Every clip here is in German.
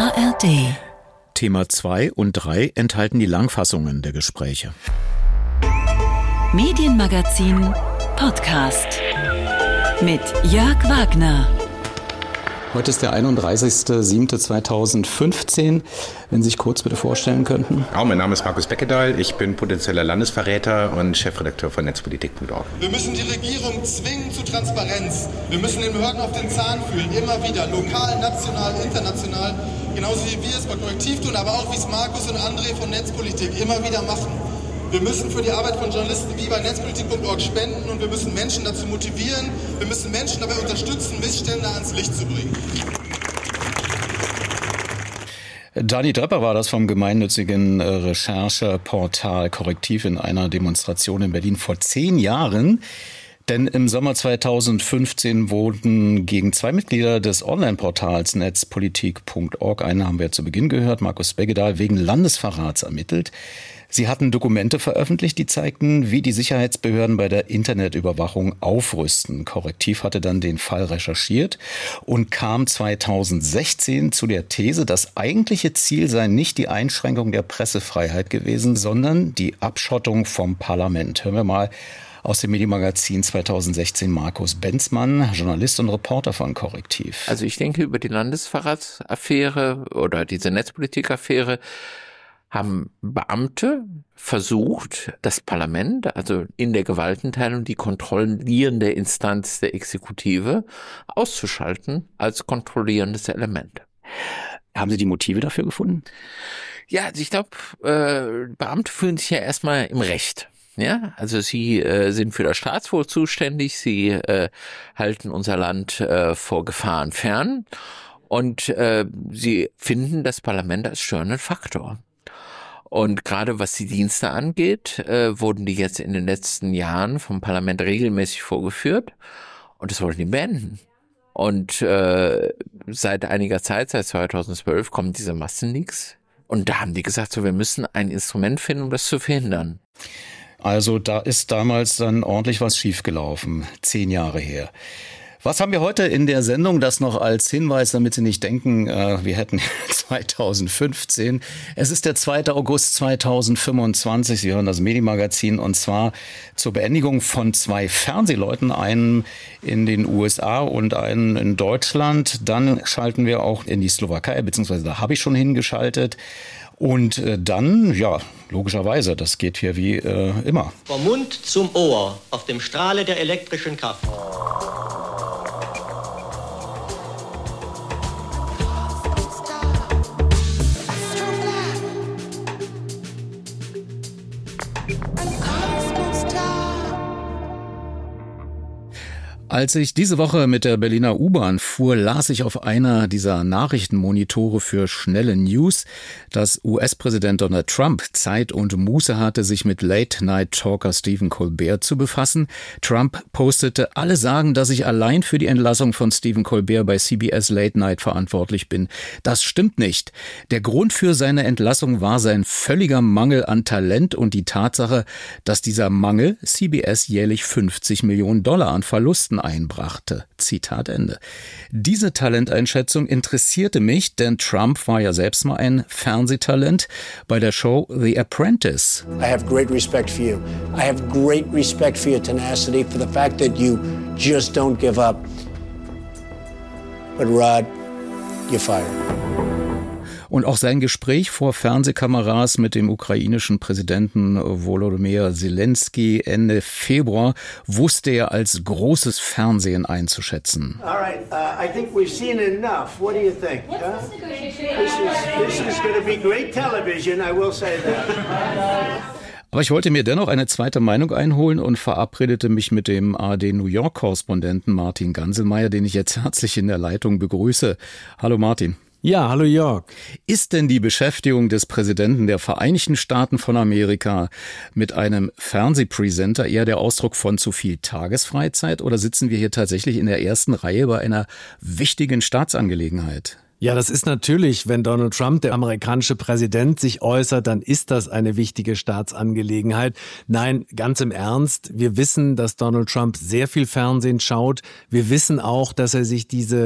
ARD. Thema 2 und 3 enthalten die Langfassungen der Gespräche. Medienmagazin Podcast mit Jörg Wagner. Heute ist der 31.07.2015. Wenn Sie sich kurz bitte vorstellen könnten. Mein Name ist Markus Beckedahl. Ich bin potenzieller Landesverräter und Chefredakteur von Netzpolitik.org. Wir müssen die Regierung zwingen zu Transparenz. Wir müssen den Behörden auf den Zahn fühlen, immer wieder, lokal, national, international. Genauso wie wir es bei Korrektiv tun, aber auch wie es Markus und André von Netzpolitik immer wieder machen. Wir müssen für die Arbeit von Journalisten wie bei Netzpolitik.org spenden und wir müssen Menschen dazu motivieren, wir müssen Menschen dabei unterstützen, Missstände ans Licht zu bringen. Dani Drepper war das vom gemeinnützigen Rechercheportal Korrektiv in einer Demonstration in Berlin vor 10 Jahren. Denn im Sommer 2015 wurden gegen 2 Mitglieder des Online-Portals Netzpolitik.org, einen haben wir zu Beginn gehört, Markus Beckedahl, wegen Landesverrats ermittelt. Sie hatten Dokumente veröffentlicht, die zeigten, wie die Sicherheitsbehörden bei der Internetüberwachung aufrüsten. Korrektiv hatte dann den Fall recherchiert und kam 2016 zu der These, das eigentliche Ziel sei nicht die Einschränkung der Pressefreiheit gewesen, sondern die Abschottung vom Parlament. Hören wir mal aus dem Medienmagazin 2016 Markus Benzmann, Journalist und Reporter von Korrektiv. Also ich denke, über die Landesverratsaffäre oder diese Netzpolitikaffäre haben Beamte versucht, das Parlament, also in der Gewaltenteilung die kontrollierende Instanz der Exekutive, auszuschalten als kontrollierendes Element. Haben Sie die Motive dafür gefunden? Ja, also ich glaube, Beamte fühlen sich ja erstmal im Recht. Ja, also sie sind für das Staatswohl zuständig, sie halten unser Land vor Gefahren fern und sie finden das Parlament als störenden Faktor. Und gerade was die Dienste angeht, wurden die jetzt in den letzten Jahren vom Parlament regelmäßig vorgeführt und das wollten die beenden. Und seit einiger Zeit, seit 2012, kommen diese Massenleaks und da haben die gesagt, so wir müssen ein Instrument finden, um das zu verhindern. Also da ist damals dann ordentlich was schiefgelaufen, 10 Jahre her. Was haben wir heute in der Sendung? Das noch als Hinweis, damit Sie nicht denken, wir hätten 2015. Es ist der 2. August 2025. Sie hören das Medienmagazin und zwar zur Beendigung von 2 Fernsehleuten, einen in den USA und einen in Deutschland. Dann schalten wir auch in die Slowakei, beziehungsweise da habe ich schon hingeschaltet. Und dann, ja, logischerweise, das geht hier wie immer. Vom Mund zum Ohr, auf dem Strahle der elektrischen Kraft. Als ich diese Woche mit der Berliner U-Bahn fuhr, las ich auf einer dieser Nachrichtenmonitore für schnelle News, dass US-Präsident Donald Trump Zeit und Muße hatte, sich mit Late-Night-Talker Stephen Colbert zu befassen. Trump postete, alle sagen, dass ich allein für die Entlassung von Stephen Colbert bei CBS Late Night verantwortlich bin. Das stimmt nicht. Der Grund für seine Entlassung war sein völliger Mangel an Talent und die Tatsache, dass dieser Mangel CBS jährlich $50 Millionen an Verlusten einbrachte. Zitat Ende. Diese Talenteinschätzung interessierte mich, denn Trump war ja selbst mal ein Fernsehtalent bei der Show The Apprentice. I have great respect for you. I have great respect for your tenacity, for the fact that you just don't give up. But Rod, you're fired. Und auch sein Gespräch vor Fernsehkameras mit dem ukrainischen Präsidenten Volodymyr Zelensky Ende Februar wusste er als großes Fernsehen einzuschätzen. All right, I think we've seen enough. What do you think? This is going to be great television, I will say that. Aber ich wollte mir dennoch eine zweite Meinung einholen und verabredete mich mit dem ARD New York-Korrespondenten Martin Ganselmeier, den ich jetzt herzlich in der Leitung begrüße. Hallo Martin. Ja, hallo Jörg. Ist denn die Beschäftigung des Präsidenten der Vereinigten Staaten von Amerika mit einem Fernsehpresenter eher der Ausdruck von zu viel Tagesfreizeit oder sitzen wir hier tatsächlich in der ersten Reihe bei einer wichtigen Staatsangelegenheit? Ja, das ist natürlich, wenn Donald Trump, der amerikanische Präsident, sich äußert, dann ist das eine wichtige Staatsangelegenheit. Nein, ganz im Ernst, wir wissen, dass Donald Trump sehr viel Fernsehen schaut. Wir wissen auch, dass er sich diese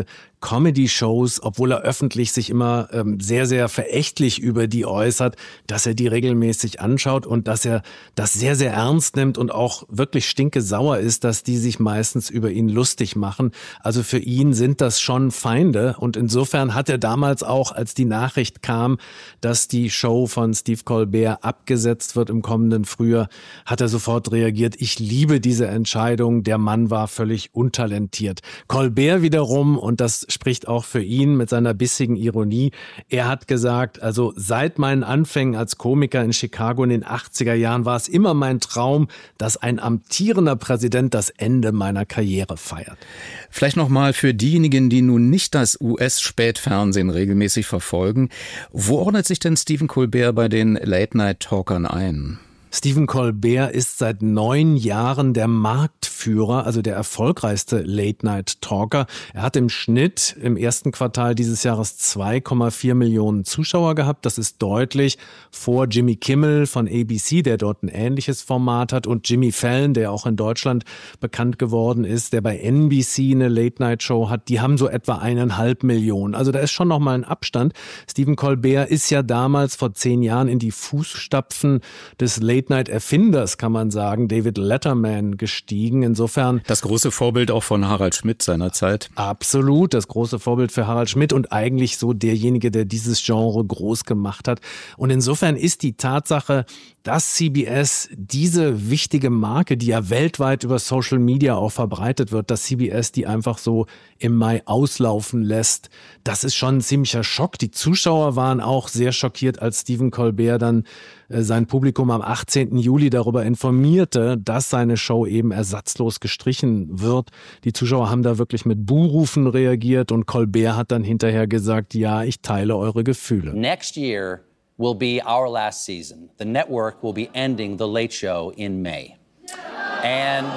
Comedy-Shows, obwohl er öffentlich sich immer sehr, sehr verächtlich über die äußert, dass er die regelmäßig anschaut und dass er das sehr, sehr ernst nimmt und auch wirklich stinkesauer ist, dass die sich meistens über ihn lustig machen. Also für ihn sind das schon Feinde und insofern hat er damals auch, als die Nachricht kam, dass die Show von Steve Colbert abgesetzt wird im kommenden Frühjahr, hat er sofort reagiert: Ich liebe diese Entscheidung, der Mann war völlig untalentiert. Colbert wiederum, und das spricht auch für ihn mit seiner bissigen Ironie, er hat gesagt, also seit meinen Anfängen als Komiker in Chicago in den 80er Jahren war es immer mein Traum, dass ein amtierender Präsident das Ende meiner Karriere feiert. Vielleicht nochmal für diejenigen, die nun nicht das US-Spätfernsehen regelmäßig verfolgen, wo ordnet sich denn Stephen Colbert bei den Late-Night-Talkern ein? Stephen Colbert ist seit 9 Jahren der Marktführer, also der erfolgreichste Late-Night-Talker. Er hat im Schnitt im ersten Quartal dieses Jahres 2,4 Millionen Zuschauer gehabt. Das ist deutlich vor Jimmy Kimmel von ABC, der dort ein ähnliches Format hat, und Jimmy Fallon, der auch in Deutschland bekannt geworden ist, der bei NBC eine Late-Night-Show hat. Die haben so etwa 1,5 Millionen. Also da ist schon nochmal ein Abstand. Stephen Colbert ist ja damals vor 10 Jahren in die Fußstapfen des Late-Night-Erfinders, kann man sagen, David Letterman, gestiegen. Insofern das große Vorbild auch von Harald Schmidt seiner Zeit. Absolut, das große Vorbild für Harald Schmidt und eigentlich so derjenige, der dieses Genre groß gemacht hat. Und insofern ist die Tatsache, dass CBS diese wichtige Marke, die ja weltweit über Social Media auch verbreitet wird, dass CBS die einfach so im Mai auslaufen lässt, das ist schon ein ziemlicher Schock. Die Zuschauer waren auch sehr schockiert, als Stephen Colbert dann sein Publikum am 18. Juli darüber informierte, dass seine Show eben ersatzlos gestrichen wird. Die Zuschauer haben da wirklich mit Buhrufen reagiert und Colbert hat dann hinterher gesagt, ja, ich teile eure Gefühle. Next year will be our last season. The network will be ending The Late Show in May. And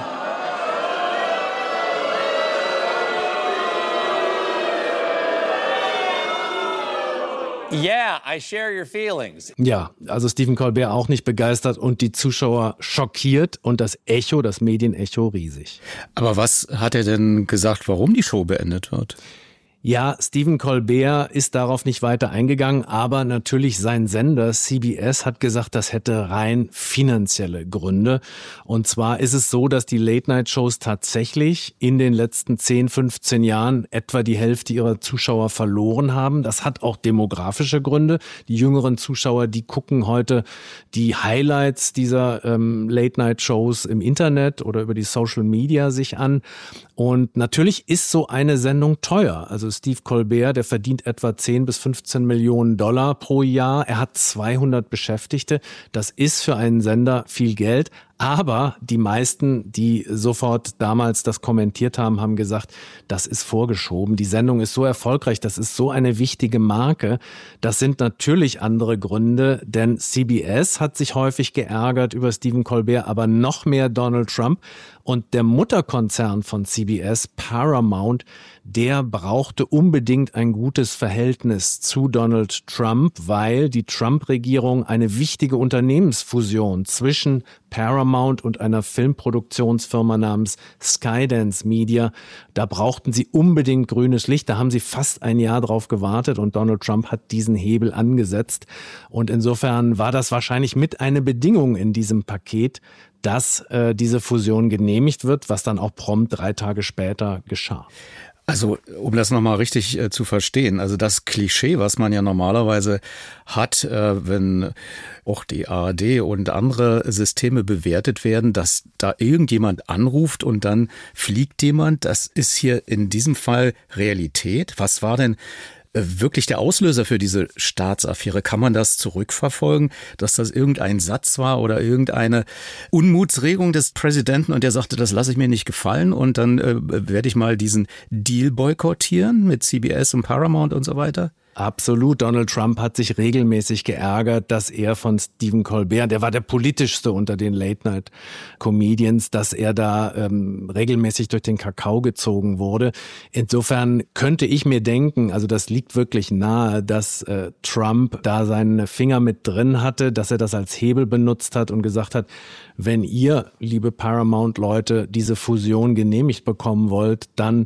yeah, I share your feelings. Ja, also Stephen Colbert auch nicht begeistert und die Zuschauer schockiert und das Echo, das Medienecho riesig. Aber was hat er denn gesagt, warum die Show beendet wird? Ja, Stephen Colbert ist darauf nicht weiter eingegangen, aber natürlich sein Sender CBS hat gesagt, das hätte rein finanzielle Gründe. Und zwar ist es so, dass die Late-Night-Shows tatsächlich in den letzten 10, 15 Jahren etwa die Hälfte ihrer Zuschauer verloren haben. Das hat auch demografische Gründe. Die jüngeren Zuschauer, die gucken heute die Highlights dieser Late-Night-Shows im Internet oder über die Social Media sich an. Und natürlich ist so eine Sendung teuer. Also Steve Colbert, der verdient etwa 10 bis 15 Millionen Dollar pro Jahr. Er hat 200 Beschäftigte. Das ist für einen Sender viel Geld. Aber die meisten, die sofort damals das kommentiert haben, haben gesagt, das ist vorgeschoben. Die Sendung ist so erfolgreich, das ist so eine wichtige Marke. Das sind natürlich andere Gründe, denn CBS hat sich häufig geärgert über Stephen Colbert, aber noch mehr Donald Trump. Und der Mutterkonzern von CBS, Paramount, der brauchte unbedingt ein gutes Verhältnis zu Donald Trump, weil die Trump-Regierung eine wichtige Unternehmensfusion zwischen Paramount und einer Filmproduktionsfirma namens Skydance Media, da brauchten sie unbedingt grünes Licht. Da haben sie fast ein Jahr drauf gewartet und Donald Trump hat diesen Hebel angesetzt. Und insofern war das wahrscheinlich mit eine Bedingung in diesem Paket, dass diese Fusion genehmigt wird, was dann auch prompt 3 Tage später geschah. Also, um das nochmal richtig zu verstehen, also das Klischee, was man ja normalerweise hat, wenn auch die ARD und andere Systeme bewertet werden, dass da irgendjemand anruft und dann fliegt jemand, das ist hier in diesem Fall Realität. Was war denn wirklich der Auslöser für diese Staatsaffäre? Kann man das zurückverfolgen, dass das irgendein Satz war oder irgendeine Unmutsregung des Präsidenten und der sagte, das lasse ich mir nicht gefallen und dann werde ich mal diesen Deal boykottieren mit CBS und Paramount und so weiter? Absolut. Donald Trump hat sich regelmäßig geärgert, dass er von Stephen Colbert, der war der politischste unter den Late-Night-Comedians, dass er da regelmäßig durch den Kakao gezogen wurde. Insofern könnte ich mir denken, also das liegt wirklich nahe, dass Trump da seine Finger mit drin hatte, dass er das als Hebel benutzt hat und gesagt hat, wenn ihr, liebe Paramount-Leute, diese Fusion genehmigt bekommen wollt, dann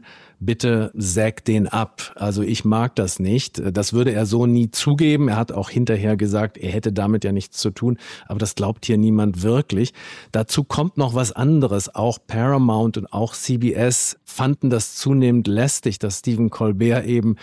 bitte säg den ab. Also ich mag das nicht. Das würde er so nie zugeben. Er hat auch hinterher gesagt, er hätte damit ja nichts zu tun. Aber das glaubt hier niemand wirklich. Dazu kommt noch was anderes. Auch Paramount und auch CBS fanden das zunehmend lästig, dass Stephen Colbert eben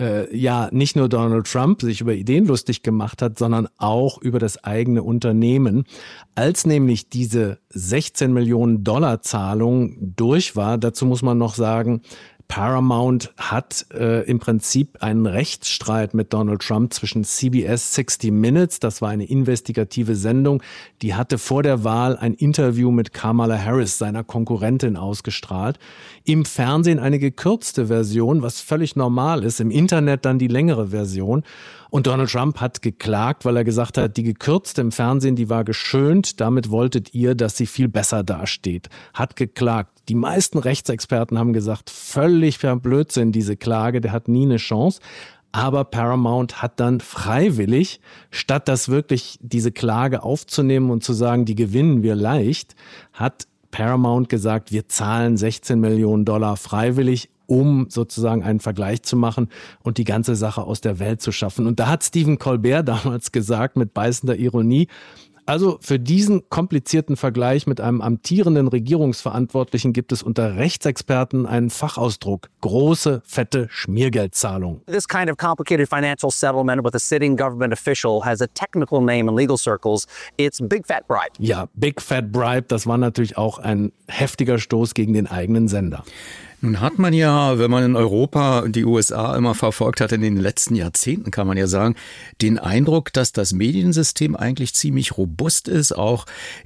nicht nur Donald Trump sich über Ideen lustig gemacht hat, sondern auch über das eigene Unternehmen. Als nämlich diese 16 Millionen Dollar Zahlung durch war, dazu muss man noch sagen, Paramount hat im Prinzip einen Rechtsstreit mit Donald Trump zwischen CBS 60 Minutes, das war eine investigative Sendung, die hatte vor der Wahl ein Interview mit Kamala Harris, seiner Konkurrentin, ausgestrahlt. Im Fernsehen eine gekürzte Version, was völlig normal ist, im Internet dann die längere Version. Und Donald Trump hat geklagt, weil er gesagt hat, die gekürzte im Fernsehen, die war geschönt, damit wolltet ihr, dass sie viel besser dasteht. Hat geklagt. Die meisten Rechtsexperten haben gesagt, völlig Blödsinn diese Klage, der hat nie eine Chance. Aber Paramount hat dann freiwillig, statt das wirklich diese Klage aufzunehmen und zu sagen, die gewinnen wir leicht, hat Paramount gesagt, wir zahlen 16 Millionen Dollar freiwillig, um sozusagen einen Vergleich zu machen und die ganze Sache aus der Welt zu schaffen. Und da hat Stephen Colbert damals gesagt, mit beißender Ironie, also für diesen komplizierten Vergleich mit einem amtierenden Regierungsverantwortlichen gibt es unter Rechtsexperten einen Fachausdruck: große, fette Schmiergeldzahlung. This kind of complicated financial settlement with a sitting government official has a technical name in legal circles. It's Big Fat Bribe. Ja, Big Fat Bribe, das war natürlich auch ein heftiger Stoß gegen den eigenen Sender. Nun hat man ja, wenn man in Europa die USA immer verfolgt hat, in den letzten Jahrzehnten, kann man ja sagen, den Eindruck, dass das Mediensystem eigentlich ziemlich robust ist, auch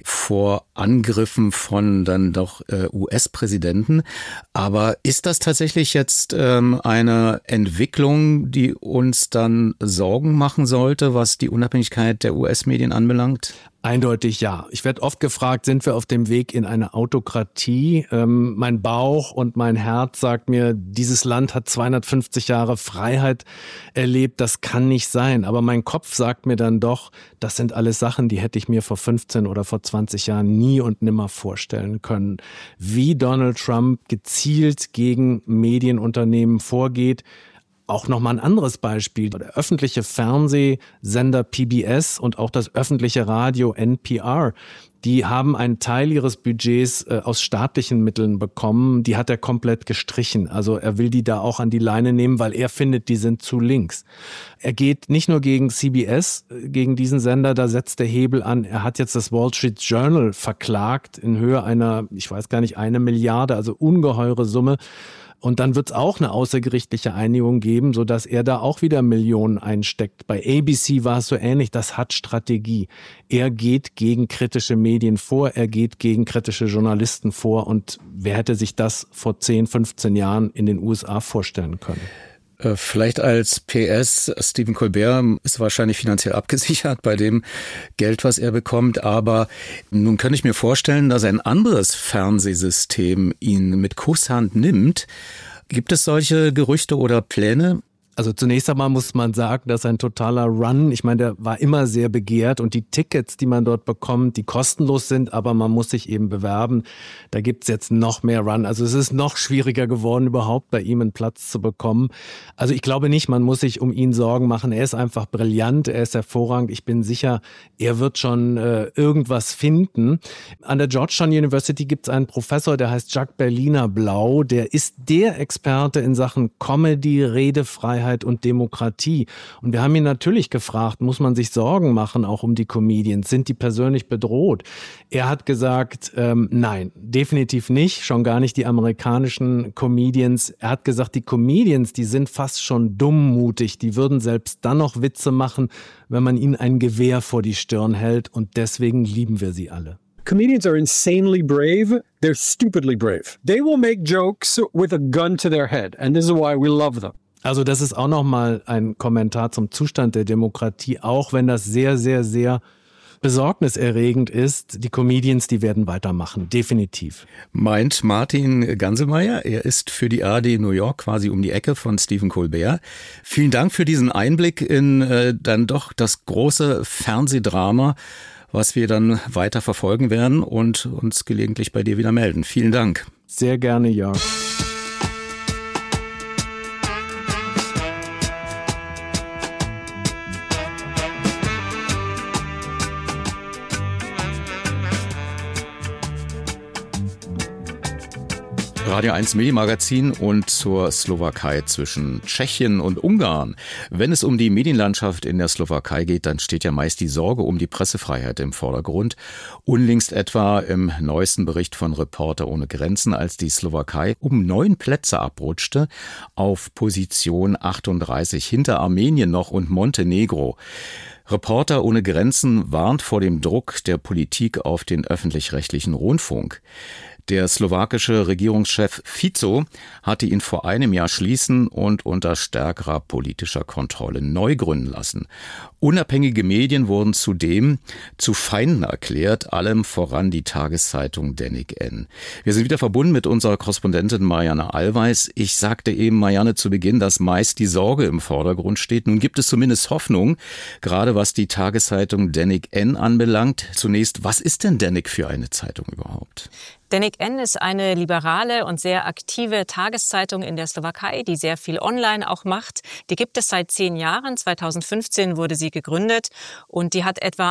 vor Angriffen von dann doch US-Präsidenten. Aber ist das tatsächlich jetzt eine Entwicklung, die uns dann Sorgen machen sollte, was die Unabhängigkeit der US-Medien anbelangt? Eindeutig ja. Ich werde oft gefragt, sind wir auf dem Weg in eine Autokratie? Mein Bauch und mein Herz sagt mir, dieses Land hat 250 Jahre Freiheit erlebt, das kann nicht sein. Aber mein Kopf sagt mir dann doch, das sind alles Sachen, die hätte ich mir vor 15 oder vor 20 Jahren nie und nimmer vorstellen können. Wie Donald Trump gezielt gegen Medienunternehmen vorgeht. Auch nochmal ein anderes Beispiel. Der öffentliche Fernsehsender PBS und auch das öffentliche Radio NPR, die haben einen Teil ihres Budgets aus staatlichen Mitteln bekommen. Die hat er komplett gestrichen. Also er will die da auch an die Leine nehmen, weil er findet, die sind zu links. Er geht nicht nur gegen CBS, gegen diesen Sender, da setzt der Hebel an. Er hat jetzt das Wall Street Journal verklagt in Höhe einer, ich weiß gar nicht, 1 Milliarde, also ungeheure Summe. Und dann wird es auch eine außergerichtliche Einigung geben, sodass er da auch wieder Millionen einsteckt. Bei ABC war es so ähnlich, das hat Strategie. Er geht gegen kritische Medien vor, er geht gegen kritische Journalisten vor. Und wer hätte sich das vor 10, 15 Jahren in den USA vorstellen können? Vielleicht als PS, Stephen Colbert ist wahrscheinlich finanziell abgesichert bei dem Geld, was er bekommt. Aber nun könnte ich mir vorstellen, dass ein anderes Fernsehsystem ihn mit Kusshand nimmt. Gibt es solche Gerüchte oder Pläne? Also zunächst einmal muss man sagen, das ist ein totaler Run. Ich meine, der war immer sehr begehrt und die Tickets, die man dort bekommt, die kostenlos sind, aber man muss sich eben bewerben. Da gibt's jetzt noch mehr Run. Also es ist noch schwieriger geworden, überhaupt bei ihm einen Platz zu bekommen. Also ich glaube nicht, man muss sich um ihn Sorgen machen. Er ist einfach brillant, er ist hervorragend. Ich bin sicher, er wird schon irgendwas finden. An der Georgetown University gibt's einen Professor, der heißt Jacques Berliner Blau. Der ist der Experte in Sachen Comedy, Redefreiheit und Demokratie. Und wir haben ihn natürlich gefragt, muss man sich Sorgen machen, auch um die Comedians? Sind die persönlich bedroht? Er hat gesagt, nein, definitiv nicht, schon gar nicht die amerikanischen Comedians. Er hat gesagt, die Comedians, die sind fast schon dummmutig, die würden selbst dann noch Witze machen, wenn man ihnen ein Gewehr vor die Stirn hält, und deswegen lieben wir sie alle. Comedians are insanely brave. They're stupidly brave. They will make jokes with a gun to their head, and this is why we love them. Also das ist auch nochmal ein Kommentar zum Zustand der Demokratie, auch wenn das sehr, sehr, sehr besorgniserregend ist. Die Comedians, die werden weitermachen, definitiv. Meint Martin Gansemeyer. Er ist für die ARD New York quasi um die Ecke von Stephen Colbert. Vielen Dank für diesen Einblick in dann doch das große Fernsehdrama, was wir dann weiter verfolgen werden und uns gelegentlich bei dir wieder melden. Vielen Dank. Sehr gerne, Jörg. Radio 1 Medienmagazin und zur Slowakei zwischen Tschechien und Ungarn. Wenn es um die Medienlandschaft in der Slowakei geht, dann steht ja meist die Sorge um die Pressefreiheit im Vordergrund. Unlängst etwa im neuesten Bericht von Reporter ohne Grenzen, als die Slowakei um 9 Plätze abrutschte auf Position 38, hinter Armenien noch und Montenegro. Reporter ohne Grenzen warnt vor dem Druck der Politik auf den öffentlich-rechtlichen Rundfunk. Der slowakische Regierungschef Fico hatte ihn vor einem Jahr schließen und unter stärkerer politischer Kontrolle neu gründen lassen. Unabhängige Medien wurden zudem zu Feinden erklärt, allem voran die Tageszeitung Denik N. Wir sind wieder verbunden mit unserer Korrespondentin Marianne Allweis. Ich sagte eben, Marianne, zu Beginn, dass meist die Sorge im Vordergrund steht. Nun gibt es zumindest Hoffnung, gerade was die Tageszeitung Denik N anbelangt. Zunächst, was ist denn Denik für eine Zeitung überhaupt? Denik N ist eine liberale und sehr aktive Tageszeitung in der Slowakei, die sehr viel online auch macht. Die gibt es seit 10 Jahren. 2015 wurde sie gegründet und die hat etwa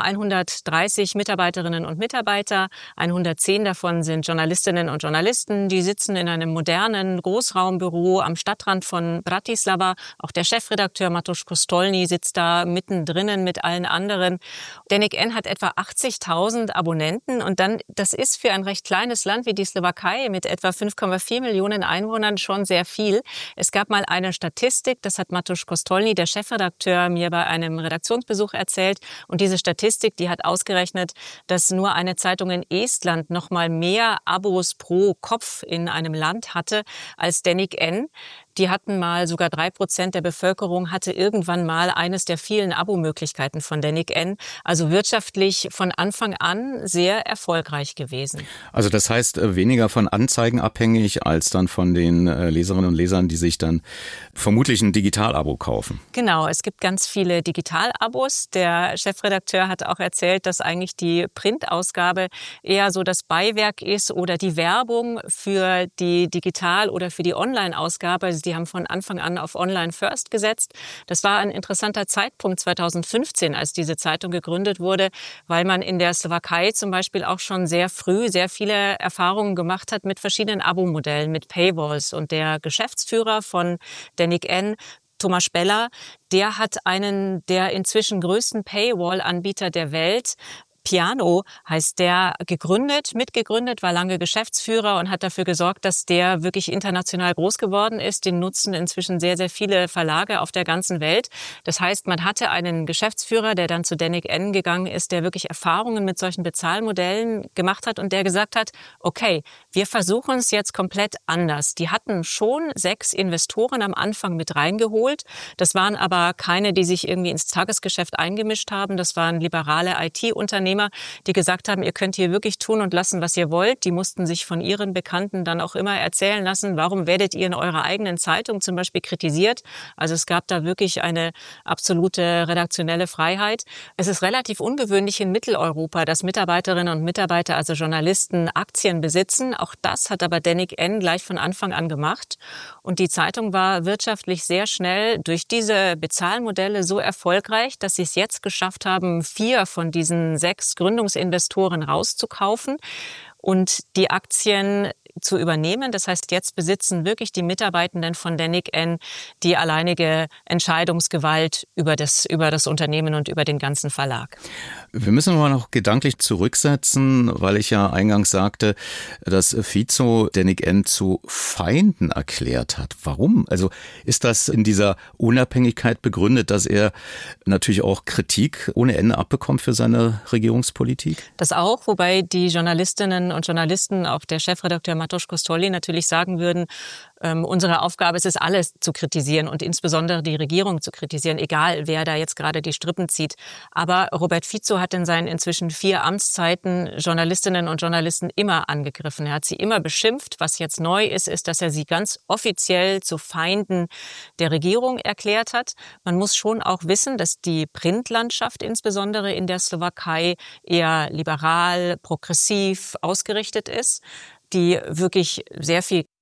130 Mitarbeiterinnen und Mitarbeiter. 110 davon sind Journalistinnen und Journalisten. Die sitzen in einem modernen Großraumbüro am Stadtrand von Bratislava. Auch der Chefredakteur Matouš Kostolny sitzt da mittendrin mit allen anderen. Denik N hat etwa 80.000 Abonnenten und dann, das ist für ein recht kleines Land wie die Slowakei mit etwa 5,4 Millionen Einwohnern schon sehr viel. Es gab mal eine Statistik, das hat Matouš Kostolny, der Chefredakteur, mir bei einem Redaktionsbesuch erzählt. Und diese Statistik, die hat ausgerechnet, dass nur eine Zeitung in Estland noch mal mehr Abos pro Kopf in einem Land hatte als Denik N. Die hatten mal, sogar 3% der Bevölkerung hatte irgendwann mal eines der vielen Abomöglichkeiten von Denik N. Also wirtschaftlich von Anfang an sehr erfolgreich gewesen. Also das heißt, weniger von Anzeigen abhängig als dann von den Leserinnen und Lesern, die sich dann vermutlich ein Digital-Abo kaufen. Genau, es gibt ganz viele Digital-Abos. Der Chefredakteur hat auch erzählt, dass eigentlich die Printausgabe eher so das Beiwerk ist oder die Werbung für die Digital- oder für die Online-Ausgabe. Die haben von Anfang an auf Online First gesetzt. Das war ein interessanter Zeitpunkt 2015, als diese Zeitung gegründet wurde, weil man in der Slowakei zum Beispiel auch schon sehr früh sehr viele Erfahrungen gemacht hat mit verschiedenen Abo-Modellen, mit Paywalls. Und der Geschäftsführer von Denik N, Tomáš Bela, der hat einen der inzwischen größten Paywall-Anbieter der Welt, Piano heißt der, mitgegründet, war lange Geschäftsführer und hat dafür gesorgt, dass der wirklich international groß geworden ist. Den nutzen inzwischen sehr, sehr viele Verlage auf der ganzen Welt. Das heißt, man hatte einen Geschäftsführer, der dann zu Denik N gegangen ist, der wirklich Erfahrungen mit solchen Bezahlmodellen gemacht hat und der gesagt hat, okay, wir versuchen es jetzt komplett anders. Die hatten schon 6 Investoren am Anfang mit reingeholt. Das waren aber keine, die sich irgendwie ins Tagesgeschäft eingemischt haben. Das waren liberale IT-Unternehmen, die gesagt haben, ihr könnt hier wirklich tun und lassen, was ihr wollt. Die mussten sich von ihren Bekannten dann auch immer erzählen lassen, warum werdet ihr in eurer eigenen Zeitung zum Beispiel kritisiert? Also es gab da wirklich eine absolute redaktionelle Freiheit. Es ist relativ ungewöhnlich in Mitteleuropa, dass Mitarbeiterinnen und Mitarbeiter, also Journalisten, Aktien besitzen. Auch das hat aber Denik N gleich von Anfang an gemacht. Und die Zeitung war wirtschaftlich sehr schnell durch diese Bezahlmodelle so erfolgreich, dass sie es jetzt geschafft haben, 4 von diesen 6 Gründungsinvestoren rauszukaufen und die Aktien zu übernehmen. Das heißt, jetzt besitzen wirklich die Mitarbeitenden von Denik N die alleinige Entscheidungsgewalt über das Unternehmen und über den ganzen Verlag. Wir müssen aber noch gedanklich zurücksetzen, weil ich ja eingangs sagte, dass Fico Denik N zu Feinden erklärt hat. Warum? Also ist das in dieser Unabhängigkeit begründet, dass er natürlich auch Kritik ohne Ende abbekommt für seine Regierungspolitik? Das auch, wobei die Journalistinnen und Journalisten, auch der Chefredakteur Matouš Kostolny natürlich sagen würden, unsere Aufgabe ist es, alles zu kritisieren und insbesondere die Regierung zu kritisieren, egal wer da jetzt gerade die Strippen zieht. Aber Robert Fico hat in seinen inzwischen 4 Amtszeiten Journalistinnen und Journalisten immer angegriffen. Er hat sie immer beschimpft. Was jetzt neu ist, ist, dass er sie ganz offiziell zu Feinden der Regierung erklärt hat. Man muss schon auch wissen, dass die Printlandschaft insbesondere in der Slowakei eher liberal, progressiv ausgerichtet ist, die wirklich sehr viel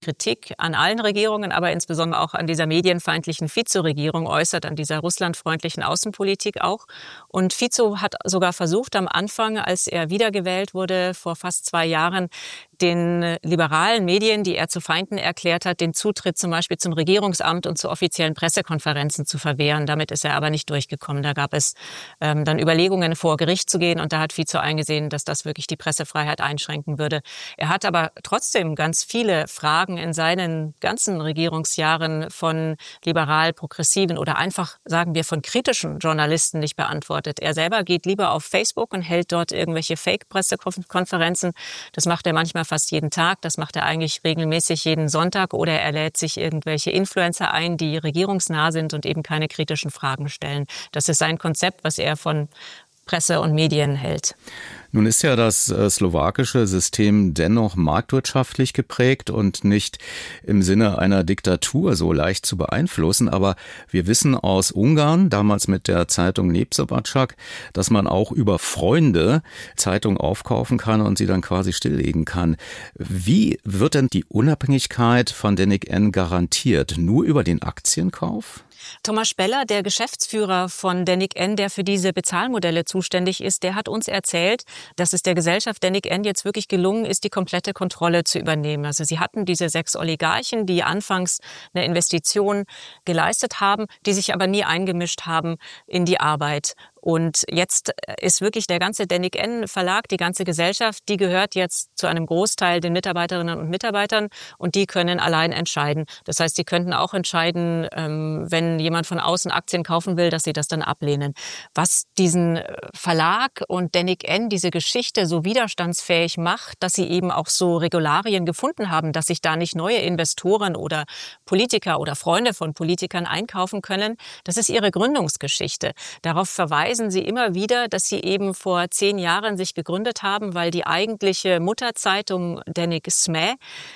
Kritik an allen Regierungen, aber insbesondere auch an dieser medienfeindlichen Fico-Regierung äußert, an dieser russlandfreundlichen Außenpolitik auch. Und Fico hat sogar versucht, am Anfang, als er wiedergewählt wurde, vor fast 2 Jahren, den liberalen Medien, die er zu Feinden erklärt hat, den Zutritt zum Beispiel zum Regierungsamt und zu offiziellen Pressekonferenzen zu verwehren. Damit ist er aber nicht durchgekommen. Da gab es dann Überlegungen, vor Gericht zu gehen, und da hat Fico eingesehen, dass das wirklich die Pressefreiheit einschränken würde. Er hat aber trotzdem ganz viele Fragen in seinen ganzen Regierungsjahren von liberal-progressiven oder einfach, sagen wir, von kritischen Journalisten nicht beantwortet. Er selber geht lieber auf Facebook und hält dort irgendwelche Fake-Pressekonferenzen. Das macht er manchmal fast jeden Tag. Das macht er eigentlich regelmäßig jeden Sonntag, oder er lädt sich irgendwelche Influencer ein, die regierungsnah sind und eben keine kritischen Fragen stellen. Das ist sein Konzept, was er von Presse und Medien hält. Nun ist ja das slowakische System dennoch marktwirtschaftlich geprägt und nicht im Sinne einer Diktatur so leicht zu beeinflussen. Aber wir wissen aus Ungarn, damals mit der Zeitung Népszabadság, dass man auch über Freunde Zeitungen aufkaufen kann und sie dann quasi stilllegen kann. Wie wird denn die Unabhängigkeit von Denik N. garantiert? Nur über den Aktienkauf? Thomas Speller, der Geschäftsführer von Denik N., der für diese Bezahlmodelle zuständig ist, der hat uns erzählt, dass es der Gesellschaft Denik N. jetzt wirklich gelungen ist, die komplette Kontrolle zu übernehmen. Also sie hatten diese 6 Oligarchen, die anfangs eine Investition geleistet haben, die sich aber nie eingemischt haben in die Arbeit. Und jetzt ist wirklich der ganze Denik N. Verlag, die ganze Gesellschaft, die gehört jetzt zu einem Großteil den Mitarbeiterinnen und Mitarbeitern, und die können allein entscheiden. Das heißt, sie könnten auch entscheiden, wenn jemand von außen Aktien kaufen will, dass sie das dann ablehnen. Was diesen Verlag und Denik N., diese Geschichte so widerstandsfähig macht, dass sie eben auch so Regularien gefunden haben, dass sich da nicht neue Investoren oder Politiker oder Freunde von Politikern einkaufen können, das ist ihre Gründungsgeschichte. Darauf verweisen sie immer wieder, dass sie eben vor 10 Jahren sich gegründet haben, weil die eigentliche Mutterzeitung Denik SME